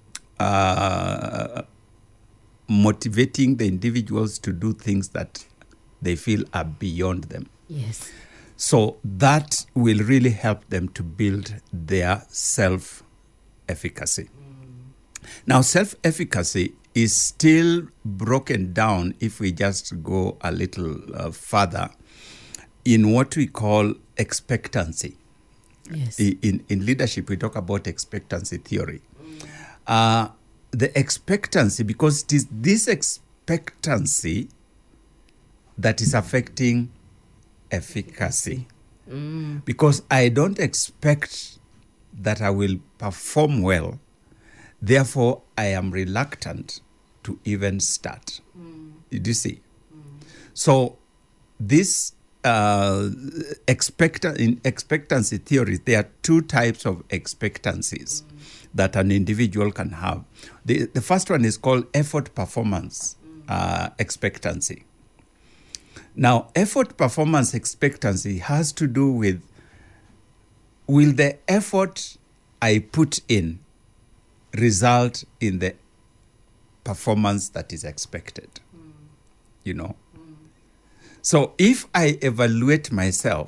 uh, motivating the individuals to do things that they feel are beyond them.
Yes.
So that will really help them to build their self-efficacy. Now, self-efficacy is still broken down if we just go a little uh, further in what we call expectancy.
Yes.
I- In, in leadership, we talk about expectancy theory. Uh, the expectancy, because it is this expectancy that is affecting efficacy. Because I don't expect that I will perform well, therefore I am reluctant to even start. Did you see? So this uh, expect in expectancy theory, there are two types of expectancies that an individual can have. The, the first one is called effort performance uh, expectancy. Now, effort performance expectancy has to do with, will the effort I put in result in the performance that is expected? You know? So if I evaluate myself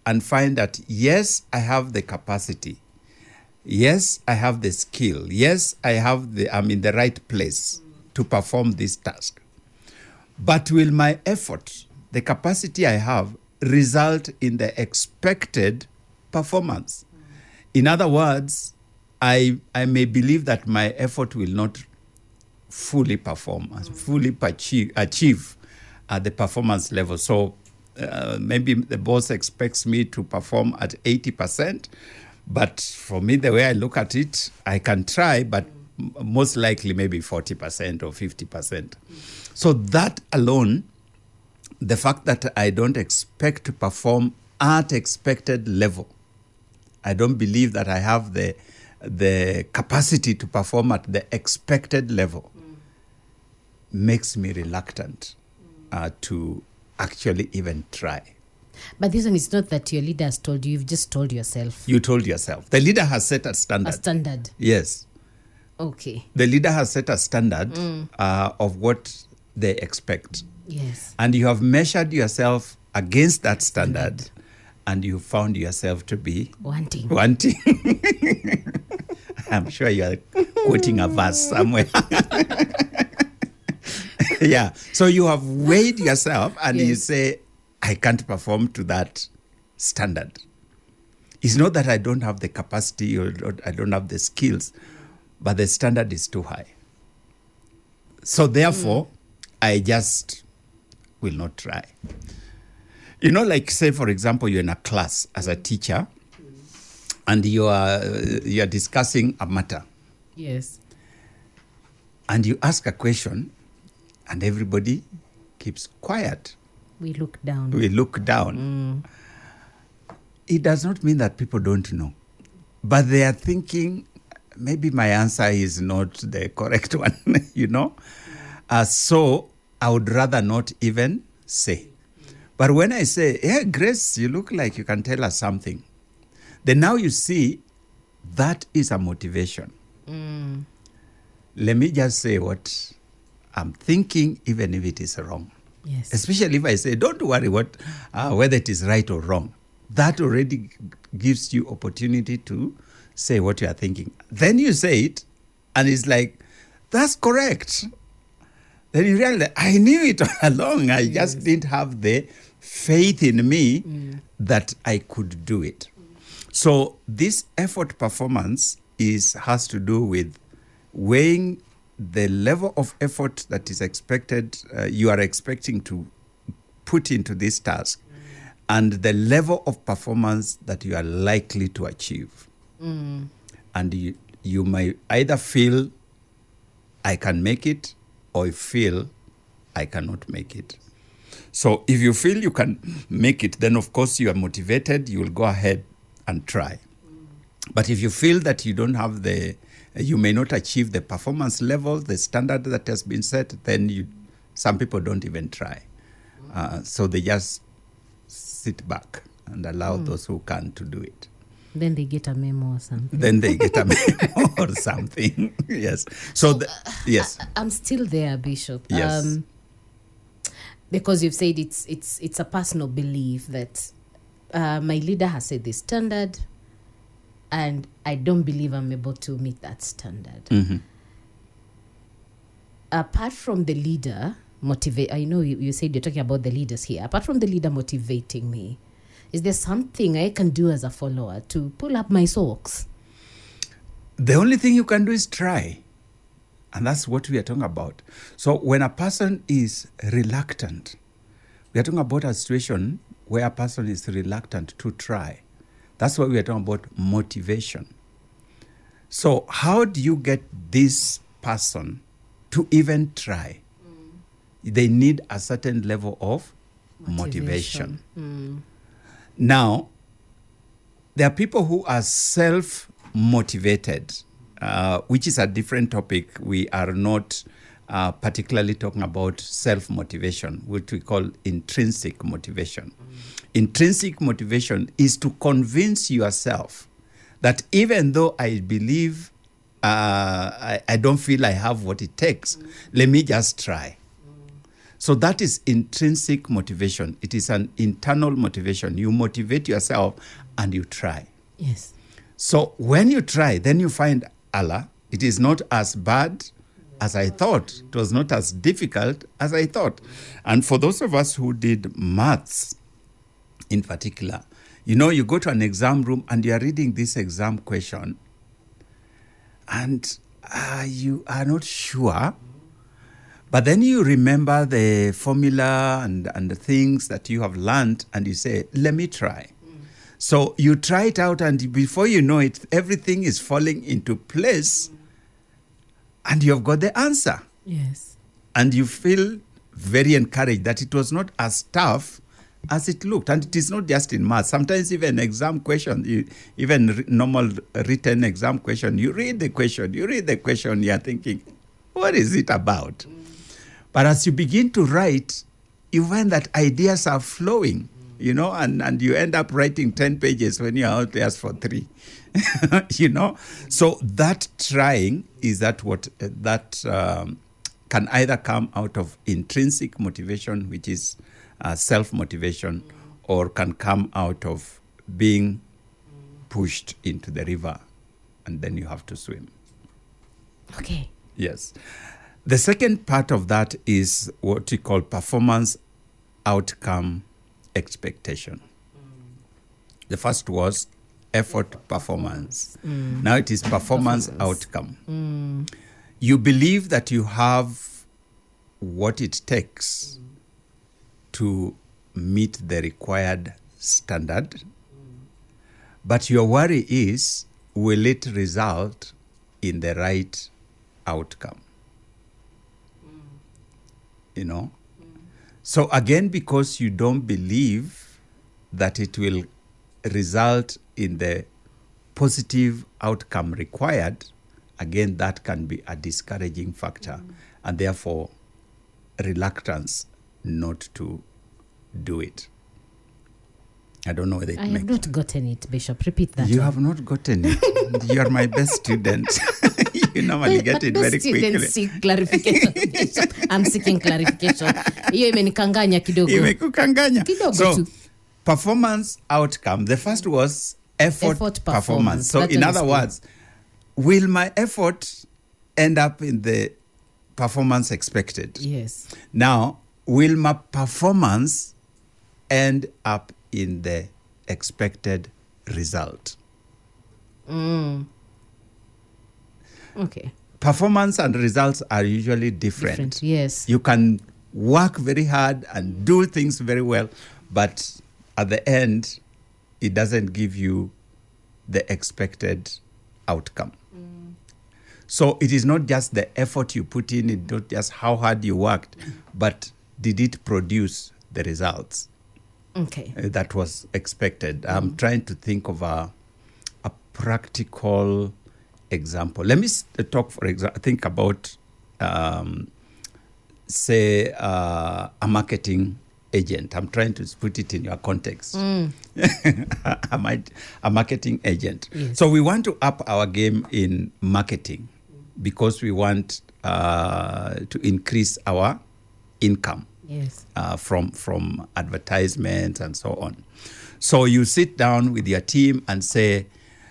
and find that, yes, I have the capacity. Yes, I have the skill. Yes, I have the, I'm in the right place to perform this task. But will my effort, the capacity I have, result in the expected performance? In other words, I, I may believe that my effort will not fully perform, fully achieve, achieve at the performance level. So uh, maybe the boss expects me to perform at eighty percent, but for me, the way I look at it, I can try, but m- most likely maybe forty percent or fifty percent. So that alone, the fact that I don't expect to perform at expected level, I don't believe that I have the the capacity to perform at the expected level, mm. makes me reluctant uh, to actually even try.
But this one is not that your leader has told you, you've just told yourself.
You told yourself. The leader has set a standard.
A standard.
Yes.
Okay.
The leader has set a standard
Mm.
uh, of what they expect.
Yes.
And you have measured yourself against that standard, and you found yourself to be
Wanting.
wanting. I'm sure you are quoting a verse somewhere. Yeah. So you have weighed yourself and you
Yes.
say, I can't perform to that standard. It's not that I don't have the capacity or I don't have the skills, but the standard is too high. So therefore, I just will not try. You know, like say, for example, you're in a class as a teacher and you are, you are discussing a matter
Yes.
and you ask a question and everybody keeps quiet.
We look down.
We look down. It does not mean that people don't know, but they are thinking, maybe my answer is not the correct one, you know? Uh, so I would rather not even say. But when I say, hey, Grace, you look like you can tell us something, then now you see that is a motivation.
Mm.
Let me just say what I'm thinking, even if it is wrong.
Yes.
Especially if I say, don't worry what uh, whether it is right or wrong. That already g- gives you opportunity to say what you are thinking. Then you say it, and it's like, that's correct. Then you realize, I knew it all along. I just didn't have the faith in me mm. that I could do it. So this effort performance is has to do with weighing the level of effort that is expected, uh, you are expecting to put into this task, mm. and the level of performance that you are likely to achieve.
Mm.
And you, you may either feel, I can make it, or you feel, I cannot make it. So if you feel you can make it, then of course you are motivated, you will go ahead and try. Mm. But if you feel that you don't have the, you may not achieve the performance level, the standard that has been set, then you, some people don't even try. Mm. Uh, so they just sit back and allow mm. those who can to do it.
Then they get a memo or something.
Then they get a memo or something. Yes. So,
So,
the,
uh,
yes.
I, I'm still there, Bishop.
Yes.
Um, because you've said it's it's it's a personal belief that uh, my leader has set this standard, and I don't believe I'm able to meet that standard.
Mm-hmm.
Apart from the leader motivate, I know you, you said you're talking about the leaders here. Apart from the leader motivating me, is there something I can do as a follower to pull up my socks?
The only thing you can do is try. And that's what we are talking about. So when a person is reluctant, we are talking about a situation where a person is reluctant to try. That's what we are talking about, motivation. So how do you get this person to even try? Mm. They need a certain level of motivation. motivation. Mm. Now, there are people who are self-motivated, uh, which is a different topic. We are not uh, particularly talking about self-motivation, which we call intrinsic motivation. Mm. Intrinsic motivation is to convince yourself that even though I believe uh, I, I don't feel I have what it takes, mm. let me just try. Mm. So that is intrinsic motivation. It is an internal motivation. You motivate yourself and you try.
Yes.
So when you try, then you find, Allah, it is not as bad as I thought. It was not as difficult as I thought. And for those of us who did maths in particular, you know, you go to an exam room and you are reading this exam question and uh, you are not sure. But then you remember the formula and, and the things that you have learned and you say, let me try. So you try it out, and before you know it, everything is falling into place, and you have got the answer.
Yes.
And you feel very encouraged that it was not as tough as it looked. And it is not just in math. Sometimes even exam question, you, even re- normal written exam question, you read the question, you read the question, you are thinking, what is it about? But as you begin to write, you find that ideas are flowing. You know, and, and you end up writing ten pages when you are out there for three, you know. So that trying is that what uh, that um, can either come out of intrinsic motivation, which is uh, self-motivation, or can come out of being pushed into the river, and then you have to swim.
Okay.
Yes. The second part of that is what we call performance outcome expectation. Mm. The first was effort performance. Mm. Now it is performance, performance. outcome. Mm. You believe that you have what it takes mm. to meet the required standard, mm. but your worry is, will it result in the right outcome? Mm. You know? So again, because you don't believe that it will result in the positive outcome required, again, that can be a discouraging factor, mm. and therefore reluctance not to do it. I don't know whether it
I
makes
have not gotten it, Bishop. Repeat that.
You
one.
have not gotten it. You are my best student. You normally get it very quickly.
Seek clarification. Bishop. I'm seeking clarification. Hiyo imenikanganya kidogo.
Imekukanganya.
Kidogo
So,
tu.
performance outcome. The first was effort,
Effort
performance.
performance.
So,
That
in
one
other
is
words, will my effort end up in the performance expected?
Yes.
Now, will my performance end up in the expected result?
Mm. Okay.
Performance and results are usually different.
Different, yes.
You can work very hard and do things very well, but at the end, it doesn't give you the expected outcome. Mm. So it is not just the effort you put in, it's not just how hard you worked, but did it produce the results?
Okay.
Uh, that was expected. Mm. I'm trying to think of a, a practical example. Let me talk, for example, think about, um, say, uh, a marketing agent. I'm trying to put it in your context. Mm. a, might, a marketing agent. Yes. So we want to up our game in marketing because we want uh, to increase our income.
Yes.
Uh, from from advertisements and so on. So you sit down with your team and say,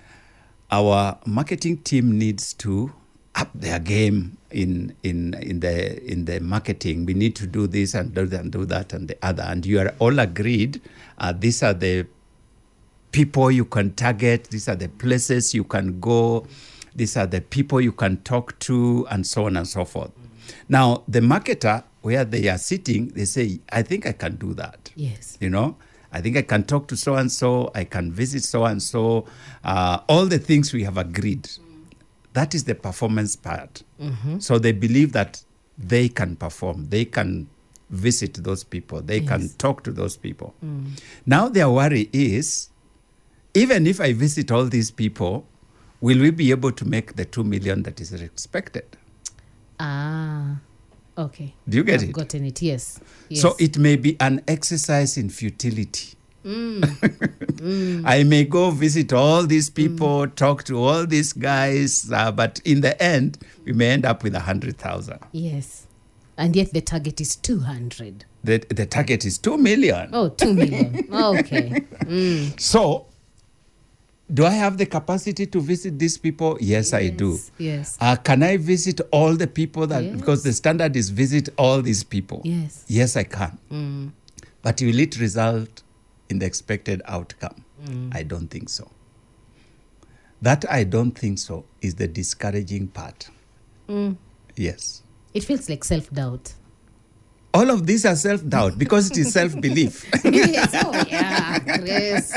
our marketing team needs to up their game in in in the in the marketing. We need to do this and do that and do that and the other. And you are all agreed. Uh, these are the people you can target. These are the places you can go. These are the people you can talk to, and so on and so forth. Now, the marketer, where they are sitting, they say, I think I can do that.
Yes.
You know, I think I can talk to so-and-so, I can visit so-and-so, uh, all the things we have agreed. Mm. That is the performance part. Mm-hmm. So they believe that they can perform, they can visit those people, they yes. can talk to those people. Mm. Now their worry is, even if I visit all these people, will we be able to make the two million that is expected?
Ah, okay.
Do you get
I've
it?
gotten it, yes. yes.
So it may be an exercise in futility.
Mm. mm.
I may go visit all these people, mm. talk to all these guys, uh, but in the end, we may end up with a hundred thousand.
Yes. And yet the target is two hundred.
The, the target is two million.
Oh, two million. Okay. Mm.
So, do I have the capacity to visit these people? Yes, I do.
Yes.
Uh, can I visit all the people that,
Yes.
because the standard is visit all these people?
Yes.
Yes, I can.
Mm.
But will it result in the expected outcome?
Mm.
I don't think so. That I don't think so is the discouraging part.
Mm.
Yes.
It feels like self-doubt.
All of these are self-doubt because it is self-belief.
Yes. Oh, yeah. Yes.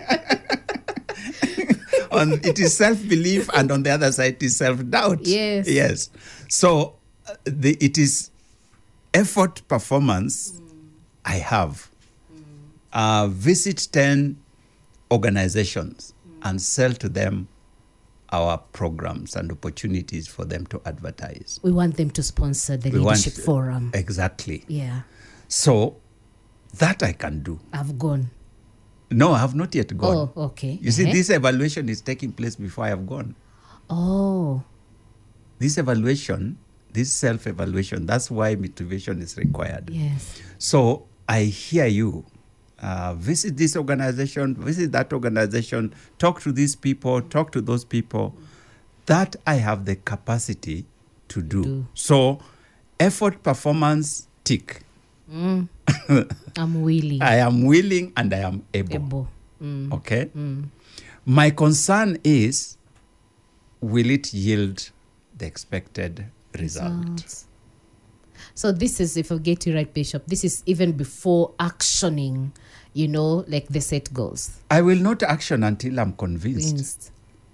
on, it is self-belief, and on the other side, it is self-doubt.
Yes.
Yes. So uh, the, it is effort performance mm. I have. Mm. Uh, visit ten organizations mm. and sell to them our programs and opportunities for them to advertise.
We want them to sponsor the
We
leadership
want,
forum.
Exactly.
Yeah.
So that I can do.
I've gone.
No, I have not yet gone.
Oh, okay.
You see,
Uh-huh.
this evaluation is taking place before I have gone.
Oh.
This evaluation, this self-evaluation, that's why motivation is required.
Yes.
So I hear you. Uh, visit this organization, visit that organization, talk to these people, talk to those people. That I have the capacity to do.
do.
So effort, performance, tick.
Mm. I'm willing.
I am willing and I am able.
Able. Mm.
Okay?
Mm.
My concern is, will it yield the expected result?
Results. So this is, if I get you right, Bishop, this is even before actioning, you know, like the set goals.
I will not action until I'm convinced.
Convinced.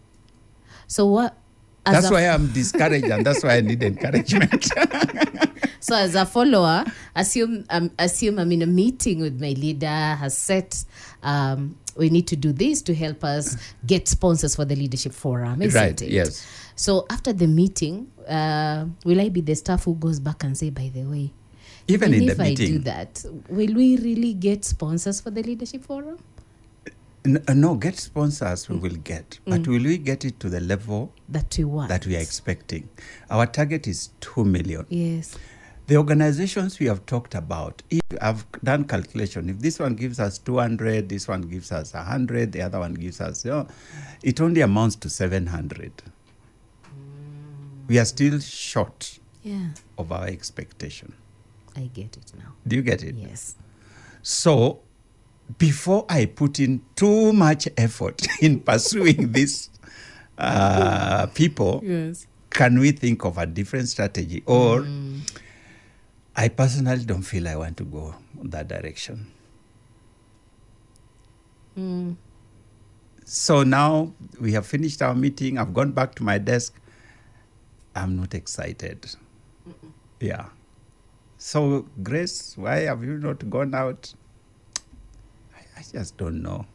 So what? as
That's
a-
why I'm discouraged, and that's why I need encouragement.
So as a follower, assume um, assume I'm in a meeting with my leader, has set, um, we need to do this to help us get sponsors for the leadership forum, isn't
Right,
it?
yes.
So after the meeting, uh, will I be the staff who goes back and say, by the way,
Even in
if
the
I do
meeting.
that, will we really get sponsors for the leadership forum?
N- uh, no, get sponsors we will get. But will we get it to the level
That we want.
that we are expecting? Our target is two million.
Yes.
The organizations we have talked about, if I've done calculation, if this one gives us two hundred, this one gives us one hundred, the other one gives us, you know, it only amounts to seven hundred. We are still short
Yeah.
of our expectation.
I get it now.
Do you get it?
Yes.
So, before I put in too much effort in pursuing these uh, people,
Yes.
can we think of a different strategy? Or I personally don't feel I want to go that direction.
Mm.
So now we have finished our meeting. I've gone back to my desk. I'm not excited. Mm-mm. Yeah. So, Grace, why have you not gone out? I, I just don't know.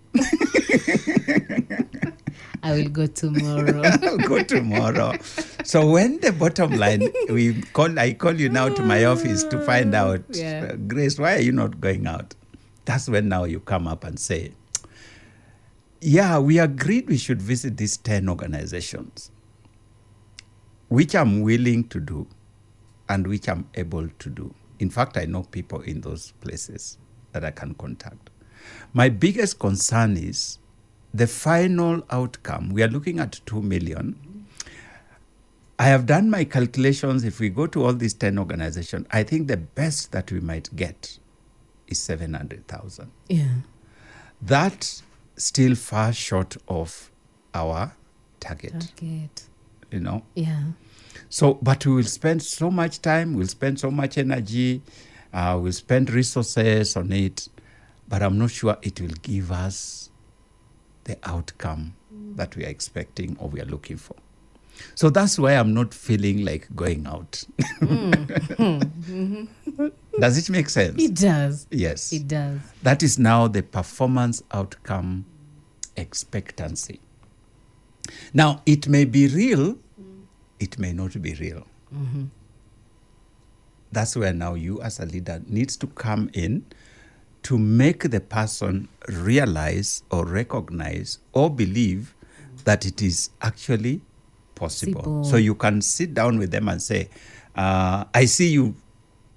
I will go tomorrow.
I'll go tomorrow. So when the bottom line, we call, I call you now to my office to find out,
Yeah.
uh, Grace, why are you not going out? That's when now you come up and say, yeah, we agreed we should visit these ten organizations, which I'm willing to do and which I'm able to do. In fact, I know people in those places that I can contact. My biggest concern is the final outcome. We are looking at two million. I have done my calculations. If we go to all these ten organizations, I think the best that we might get is seven hundred thousand.
Yeah.
That's still far short of our target,
Target.
you know.
Yeah.
So, but we will spend so much time, we'll spend so much energy, uh, we'll spend resources on it, but I'm not sure it will give us the outcome mm. that we are expecting or we are looking for. So that's why I'm not feeling like going out. Mm. Does it make sense?
It does.
Yes.
It does.
That is now the performance outcome expectancy. Now, it may be real, it may not be real.
Mm-hmm.
That's where now you as a leader needs to come in to make the person realize or recognize or believe that it is actually possible.
Possible.
So you can sit down with them and say, uh, I see you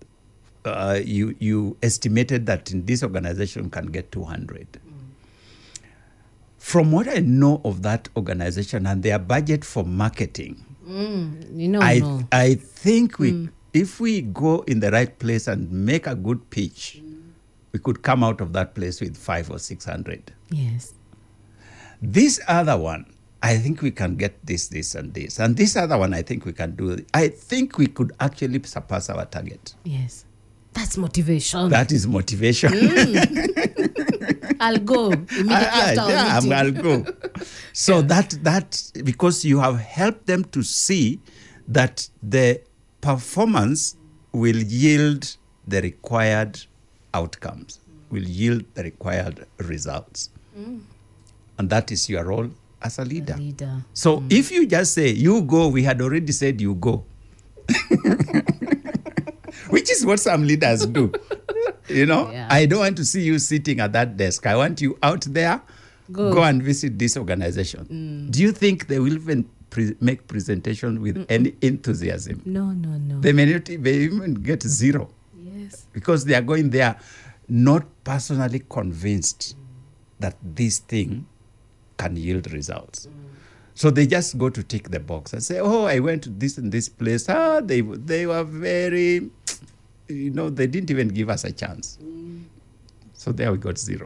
uh, you you estimated that in this organization can get two hundred. Mm. From what I know of that organization and their budget for marketing,
mm, you know,
I
no.
I think we
Mm.
if we go in the right place and make a good pitch, mm. we could come out of that place with five or six hundred.
Yes.
This other one, I think we can get this, this, and this. And this other one, I think we can do. I think we could actually surpass our target.
Yes. That's motivation.
That is motivation.
Mm. I'll go immediately
Ah,
after our
yeah,
meeting.
I'll go. So yeah. that that because you have helped them to see that the performance will yield the required outcomes, will yield the required results. Mm. And that is your role as a leader.
A leader.
So
mm.
if you just say, you go, we had already said you go. Which is what some leaders do. You know,
yeah.
I don't want to see you sitting at that desk. I want you out there.
Go,
go and visit this organization. Mm. Do you think they will even pre- make presentation with Mm-mm. any enthusiasm?
No, no, no.
They may not they even get zero.
Yes.
Because they are going there not personally convinced mm. that this thing can yield results. Mm. So they just go to tick the box and say, oh, I went to this and this place. Ah, they they were very, you know, they didn't even give us a chance. Mm. So there we got zero.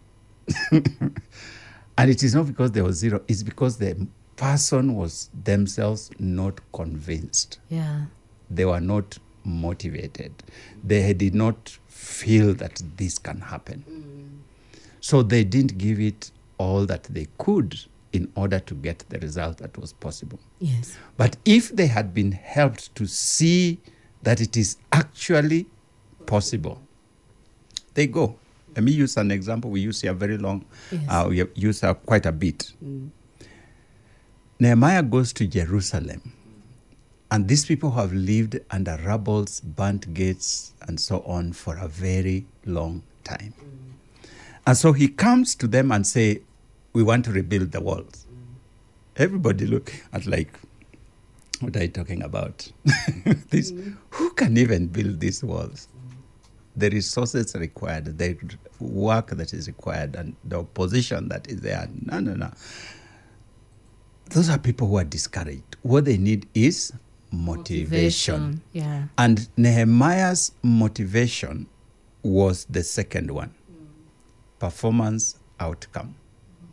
And it is not because there was zero, it's because the person was themselves not convinced.
Yeah.
They were not motivated. They did not feel that this can happen. Mm. So they didn't give it all that they could in order to get the result that was possible.
Yes.
But if they had been helped to see that it is actually possible, they go. Let me use an example. We use here very long. Yes. Uh, we use here quite a bit. Mm. Nehemiah goes to Jerusalem, and these people have lived under rubbles, burnt gates, and so on for a very long time. Mm. And so he comes to them and say, we want to rebuild the walls. Mm. Everybody look at like, what are you talking about? this, mm. Who can even build these walls? The resources required, the work that is required, and the opposition that is there. No, no, no. Those are people who are discouraged. What they need is motivation. motivation.
Yeah.
And Nehemiah's motivation was the second one. Mm. Performance outcome. Mm.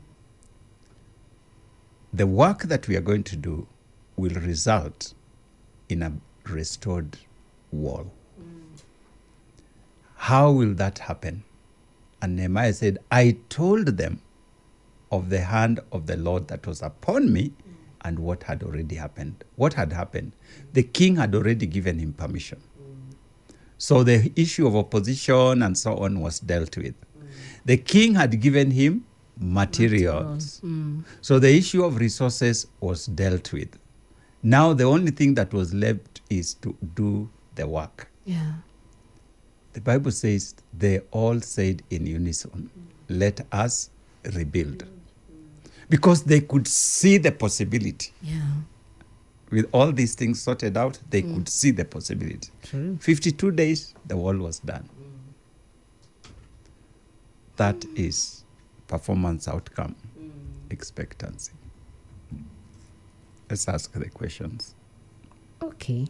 The work that we are going to do will result in a restored wall. How will that happen? And Nehemiah said, I told them of the hand of the Lord that was upon me mm. and what had already happened. What had happened? Mm. The king had already given him permission. Mm. So the issue of opposition and so on was dealt with. Mm. The king had given him materials. Mm. So the issue of resources was dealt with. Now the only thing that was left is to do the work.
Yeah.
The Bible says they all said in unison, let us rebuild. Because they could see the possibility.
Yeah.
With all these things sorted out, they mm. could see the possibility.
True.
fifty-two days, the wall was done. Mm. That is performance outcome, mm. expectancy. Let's ask the questions.
Okay.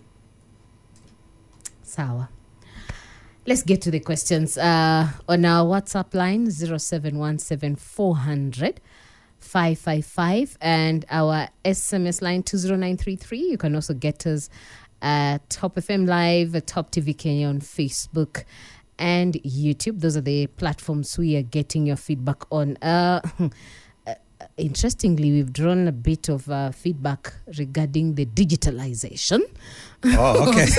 Sawa. Let's get to the questions. Uh, on our WhatsApp line, zero seven one seven four hundred five five five, and our S M S line, two zero nine three three. You can also get us at Top F M Live, at Top T V Kenya on Facebook and YouTube. Those are the platforms we are getting your feedback on. Uh, interestingly, we've drawn a bit of uh, feedback regarding the digitalization.
Oh, okay.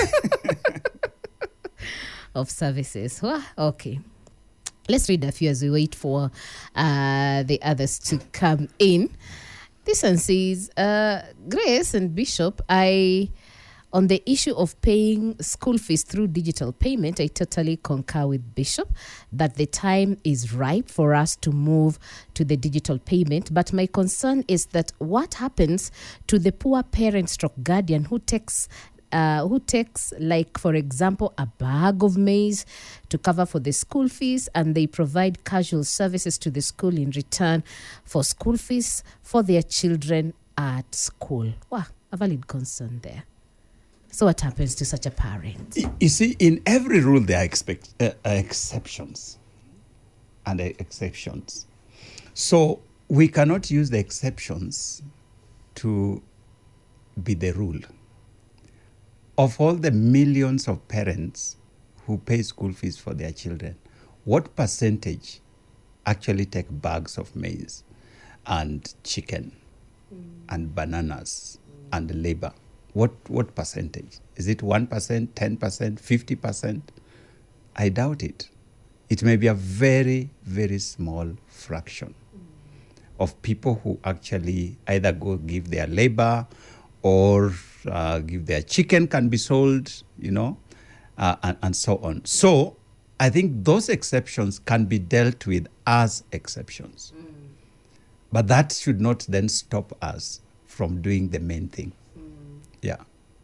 of services. Well, okay. Let's read a few as we wait for uh, the others to come in. This one says, uh, Grace and Bishop, I, on the issue of paying school fees through digital payment, I totally concur with Bishop that the time is ripe for us to move to the digital payment. But my concern is that what happens to the poor parent stroke guardian who takes uh, who takes, like, for example, a bag of maize to cover for the school fees, and they provide casual services to the school in return for school fees for their children at school. Wow, a valid concern there. So what happens to such a parent?
You see, in every rule there are expect, uh, exceptions and uh, exceptions. So we cannot use the exceptions to be the rule. Of all the millions of parents who pay school fees for their children, what percentage actually take bags of maize and chicken mm. and bananas mm. and labor? What what percentage? Is it one percent, ten percent, fifty percent? I doubt it. It may be a very, very small fraction mm. of people who actually either go give their labor or uh, give their chicken can be sold, you know, uh, and, and so on. So I think those exceptions can be dealt with as exceptions. Mm. But that should not then stop us from doing the main thing. Yeah.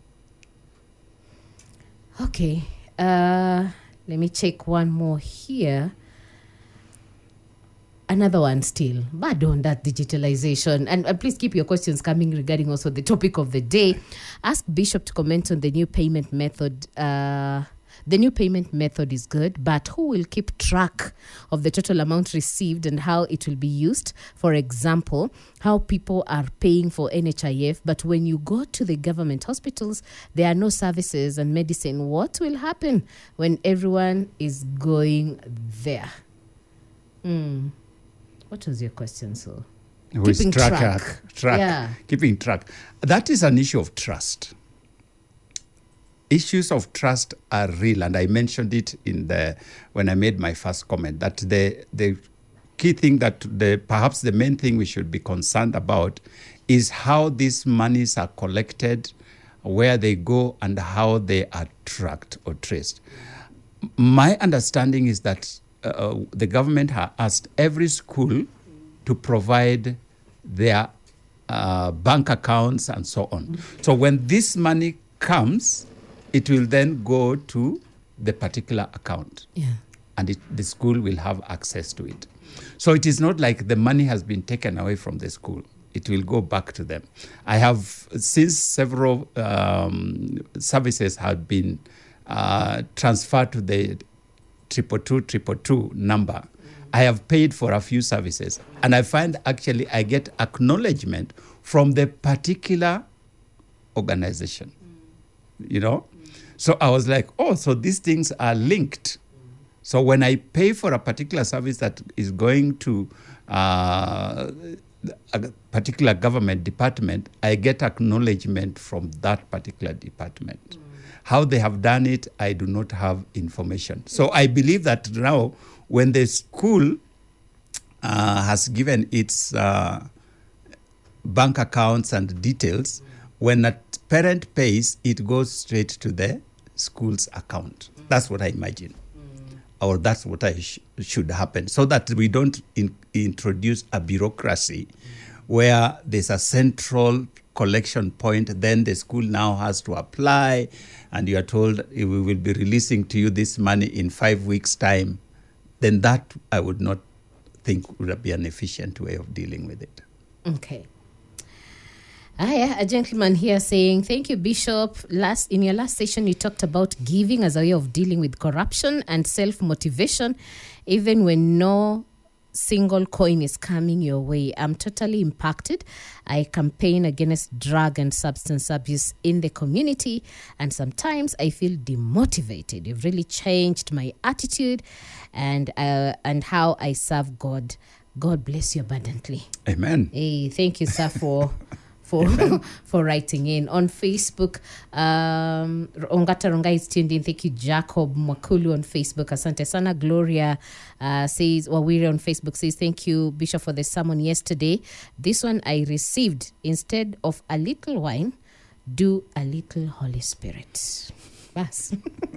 Okay. Uh, let me check one more here. Another one still. Bad on that digitalization. And uh, please keep your questions coming regarding also the topic of the day. Ask Bishop to comment on the new payment method. Uh, the new payment method is good, but who will keep track of the total amount received and how it will be used? For example, how people are paying for N H I F, but when you go to the government hospitals, there are no services and medicine. What will happen when everyone is going there? Mm. What was your question, so?
Keeping track. Track. track.
Yeah.
Keeping track. That is an issue of trust. Issues of trust are real, and I mentioned it in the when I made my first comment that the the key thing that the perhaps the main thing we should be concerned about is how these monies are collected, where they go, and how they are tracked or traced. My understanding is that uh, the government has asked every school to provide their uh, bank accounts and so on. Mm-hmm. So when this money comes, it will then go to the particular account,
yeah.
and it, the school will have access to it. So it is not like the money has been taken away from the school. It will go back to them. I have, since several um, services have been uh, transferred to the triple two, triple two number, I have paid for a few services, and I find actually I get acknowledgement from the particular organization, you know? So I was like, oh, so these things are linked. So when I pay for a particular service that is going to uh, a particular government department, I get acknowledgement from that particular department. Mm. How they have done it, I do not have information. So I believe that now when the school uh, has given its uh, bank accounts and details, mm. when a parent pays, it goes straight to the school's account. Mm. That's what I imagine. Mm. Or that's what I sh- should happen, so that we don't in- introduce a bureaucracy mm. where there's a central collection point, then the school now has to apply, and you are told we will be releasing to you this money in five weeks' time. Then that I would not think would be an efficient way of dealing with it.
Okay. Ah, yeah, a gentleman here saying, thank you, Bishop. Last in your last session, you talked about giving as a way of dealing with corruption and self-motivation, even when no single coin is coming your way. I'm totally impacted. I campaign against drug and substance abuse in the community, and sometimes I feel demotivated. You've really changed my attitude and uh, and how I serve God. God bless you abundantly.
Amen.
Hey, thank you, sir, for... For, for writing in. On Facebook, um, Ongata Ronga is tuned in. Thank you, Jacob Mwakulu on Facebook. Asante sana. Gloria uh, says, Wawiri on Facebook says, thank you, Bishop, for the sermon yesterday. This one I received. Instead of a little wine, do a little Holy Spirit. Bas.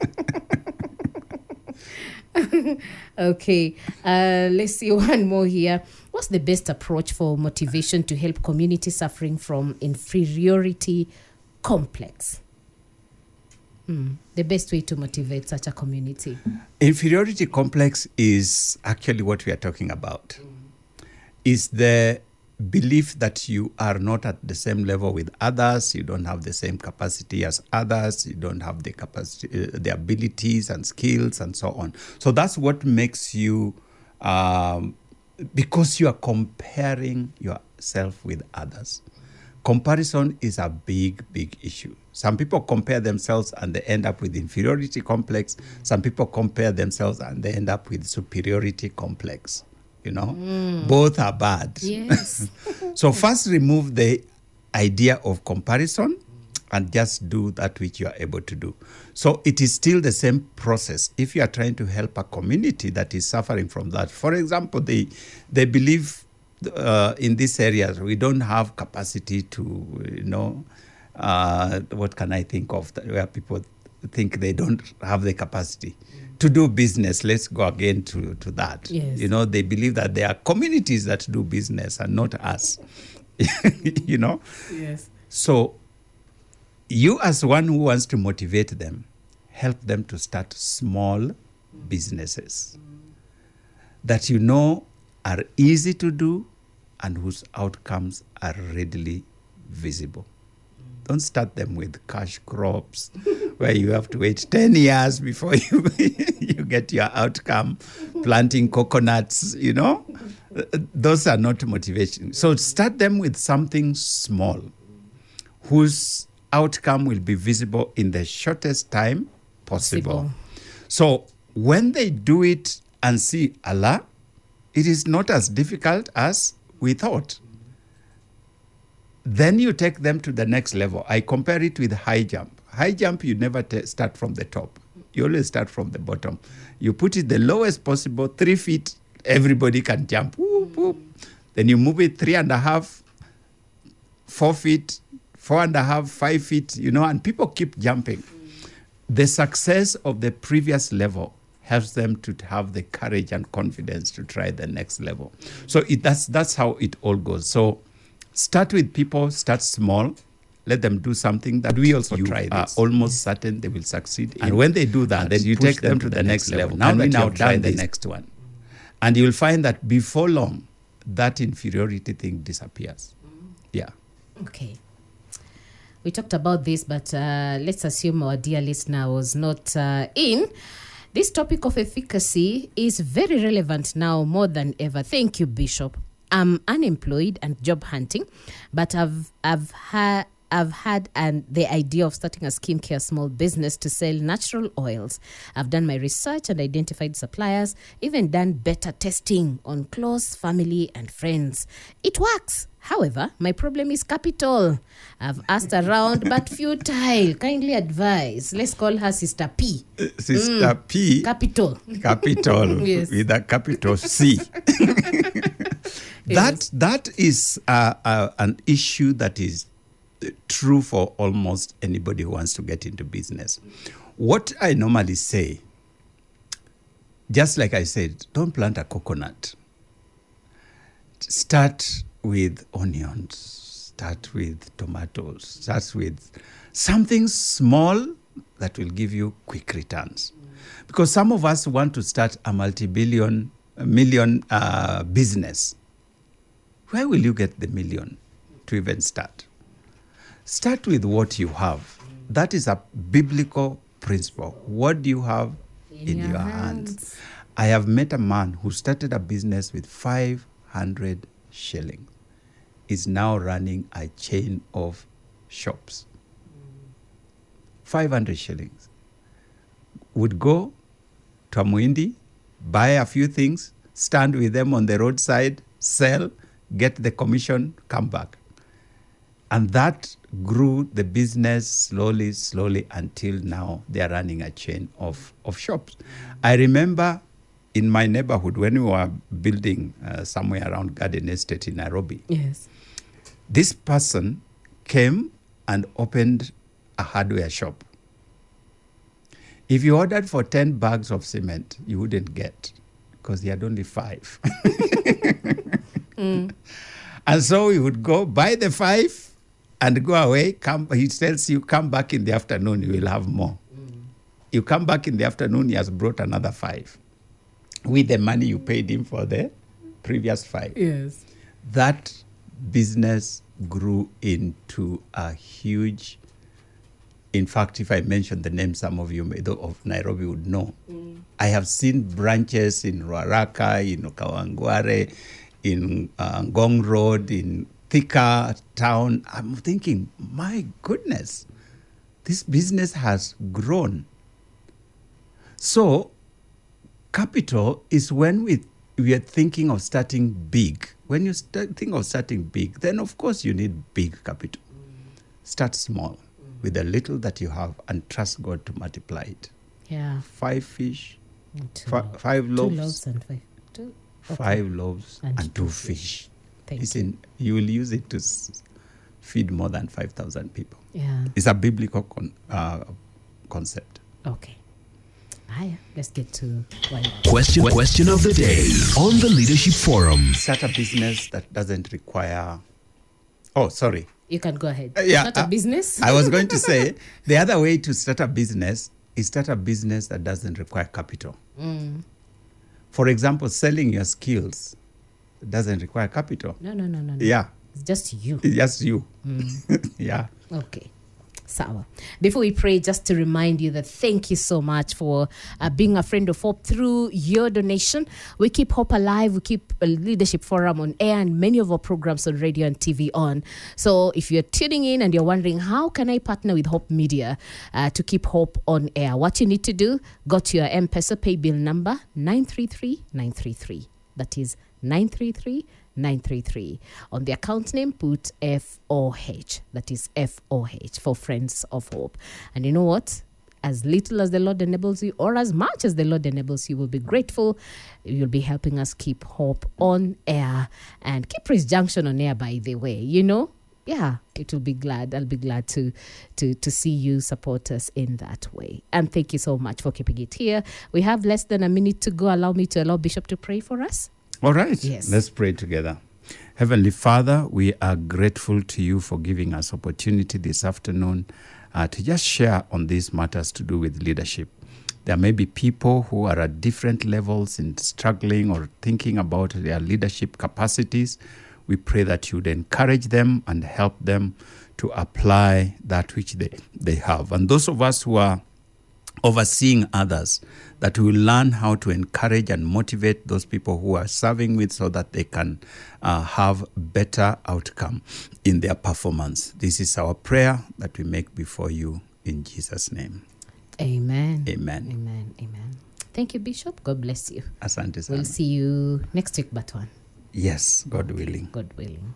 Okay, uh, let's see one more here. What's the best approach for motivation to help community suffering from inferiority complex? Mm. The best way to motivate such a community.
Inferiority complex is actually what we are talking about. Mm. Is the belief that you are not at the same level with others, you don't have the same capacity as others, you don't have the capacity, uh, the abilities and skills and so on. So that's what makes you, um, because you are comparing yourself with others. Comparison is a big, big issue. Some people compare themselves and they end up with inferiority complex. Some people compare themselves and they end up with superiority complex. You know, mm. both are bad.
Yes.
So first remove the idea of comparison and just do that which you are able to do. So it is still the same process. If you are trying to help a community that is suffering from that, for example, they they believe uh, in these areas we don't have capacity to, you know, uh, what can I think of that, where people think they don't have the capacity to do business. Let's go again to, to that.
Yes.
You know, they believe that there are communities that do business and not us. You know?
Yes.
So you as one who wants to motivate them, help them to start small businesses that you know are easy to do and whose outcomes are readily visible. Don't start them with cash crops where you have to wait ten years before you you get your outcome, planting coconuts, you know. Those are not motivation. So start them with something small whose outcome will be visible in the shortest time possible. possible. So when they do it and see Allah, it is not as difficult as we thought. Then you take them to the next level. I compare it with high jump. High jump, you never t- start from the top. You always start from the bottom. You put it the lowest possible, three feet, everybody can jump. Whoop, whoop. Then you move it three and a half, four feet, four and a half, five feet, you know, and people keep jumping. The success of the previous level helps them to have the courage and confidence to try the next level. So it, that's that's how it all goes. So start with people, start small, let them do something that we also you try are almost certain they will succeed in. And when they do that, then you take them to the next level. Now that you have done the next one. And you'll find that before long, that inferiority thing disappears. Yeah.
Okay. We talked about this, but uh, let's assume our dear listener was not uh, in. This topic of efficacy is very relevant now more than ever. Thank you, Bishop. I'm unemployed and job hunting, but I've I've had I've had an, the idea of starting a skincare small business to sell natural oils. I've done my research and identified suppliers, even done beta testing on close family and friends. It works. However, my problem is capital. I've asked around, but futile. Kindly advise. Let's call her Sister P.
Uh, Sister mm. P.
Capital.
Capital. Yes. With a capital C. That that is uh, uh, an issue that is true for almost anybody who wants to get into business. What I normally say, just like I said, don't plant a coconut. Start with onions, start with tomatoes, start with something small that will give you quick returns. Because some of us want to start a multi-billion, a million uh, business. Where will you get the million to even start? Start with what you have. That is a biblical principle. What do you have in, in your, your hands? hands? I have met a man who started a business with five hundred shillings. Is now running a chain of shops. five hundred shillings. Would go to a Muindi, buy a few things, stand with them on the roadside, sell, get the commission, come back. And that grew the business slowly, slowly until now they are running a chain of, of shops. I remember in my neighborhood when we were building uh, somewhere around Garden Estate in Nairobi.
Yes.
This person came and opened a hardware shop. If you ordered for ten bags of cement, you wouldn't get because he had only five. mm. And so he would go buy the five and go away. Come, he tells you, come back in the afternoon, you will have more. Mm. You come back in the afternoon, he has brought another five with the money you paid him for the previous five.
Yes.
That business grew into a huge, in fact, if I mention the name, some of you may, of Nairobi would know. Mm. I have seen branches in Ruaraka, in Kawangware, in uh, Ngong Road, in Thika town. I'm thinking, my goodness, this business has grown. So, capital is when we we are thinking of starting big. When you start, think of starting big, then of course you need big capital. Start small with the little that you have and trust God to multiply it.
Yeah.
Five fish,
Two
fi-
lo-
five
two
loaves,
loaves and five. Two. Okay.
five loaves
And
and,
two
two fish.
Thank
Listen, you. will use it to s- feed more than five thousand people.
Yeah.
It's a biblical con- uh, concept.
Okay. Hiya. Let's get to why.
Question question of the day on the Leadership Forum.
Start a business that doesn't require... Oh, sorry.
You can go ahead.
Uh, yeah,
Not a
uh,
business.
I was going to say, the other way to start a business is start a business that doesn't require capital.
Mm.
For example, selling your skills doesn't require capital.
No, no, no, no, no.
Yeah,
It's just you.
it's just you.
Mm.
Yeah.
Okay. Sawa. Before we pray, just to remind you that thank you so much for uh, being a friend of Hope through your donation. We keep Hope alive. We keep a Leadership Forum on air and many of our programs on radio and T V on. So if you're tuning in and you're wondering, how can I partner with Hope Media uh, to keep Hope on air? What you need to do, go to your M-Pesa pay bill number, nine three three nine three three. That is nine three three nine three three. On the account name, put F O H. That is F O H for Friends of Hope. And you know what? As little as the Lord enables you, or as much as the Lord enables you, will be grateful. You'll be helping us keep Hope on air and keep Praise Junction on air, by the way. You know? Yeah, it will be glad. I'll be glad to, to, to see you support us in that way. And thank you so much for keeping it here. We have less than a minute to go. Allow me to allow Bishop to pray for us.
All right.
Yes.
Let's pray together. Heavenly Father, we are grateful to you for giving us opportunity this afternoon uh, to just share on these matters to do with leadership. There may be people who are at different levels in struggling or thinking about their leadership capacities. We pray that you would encourage them and help them to apply that which they, they have. And those of us who are overseeing others, that we will learn how to encourage and motivate those people who are serving with so that they can uh, have better outcome in their performance. This is our prayer that we make before you in Jesus' name.
Amen.
Amen.
Amen. Amen. Thank you, Bishop. God bless you.
Asante sana.
We'll see you next week, but one.
Yes, God willing.
God willing.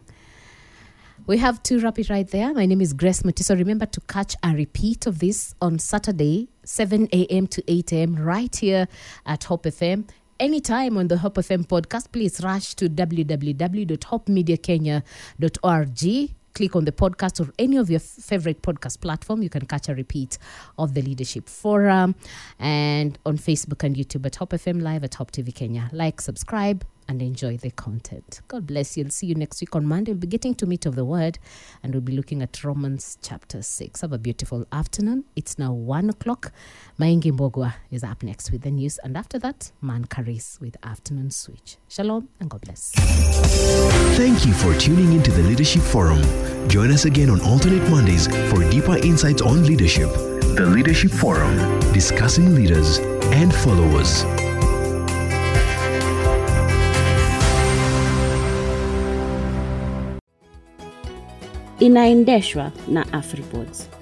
We have to wrap it right there. My name is Grace Mutiso. Remember to catch a repeat of this on Saturday, seven a.m. to eight a.m. right here at Hope F M. Anytime on the Hope F M podcast, please rush to w w w dot hope media kenya dot org. Click on the podcast or any of your f- favorite podcast platform. You can catch a repeat of the Leadership Forum, and on Facebook and YouTube at Hope F M Live at Hope T V Kenya. Like, subscribe, and enjoy the content. God bless you. I'll see you next week on Monday. We'll be getting to meat of the word, and we'll be looking at Romans chapter six. Have a beautiful afternoon. It's now one o'clock. Maingi Mbogwa is up next with the news, and after that, Man Karis with Afternoon Switch. Shalom, and God bless.
Thank you for tuning into the Leadership Forum. Join us again on alternate Mondays for deeper insights on leadership. The Leadership Forum, discussing leaders and followers.
Inaendeshwa na AfriPods.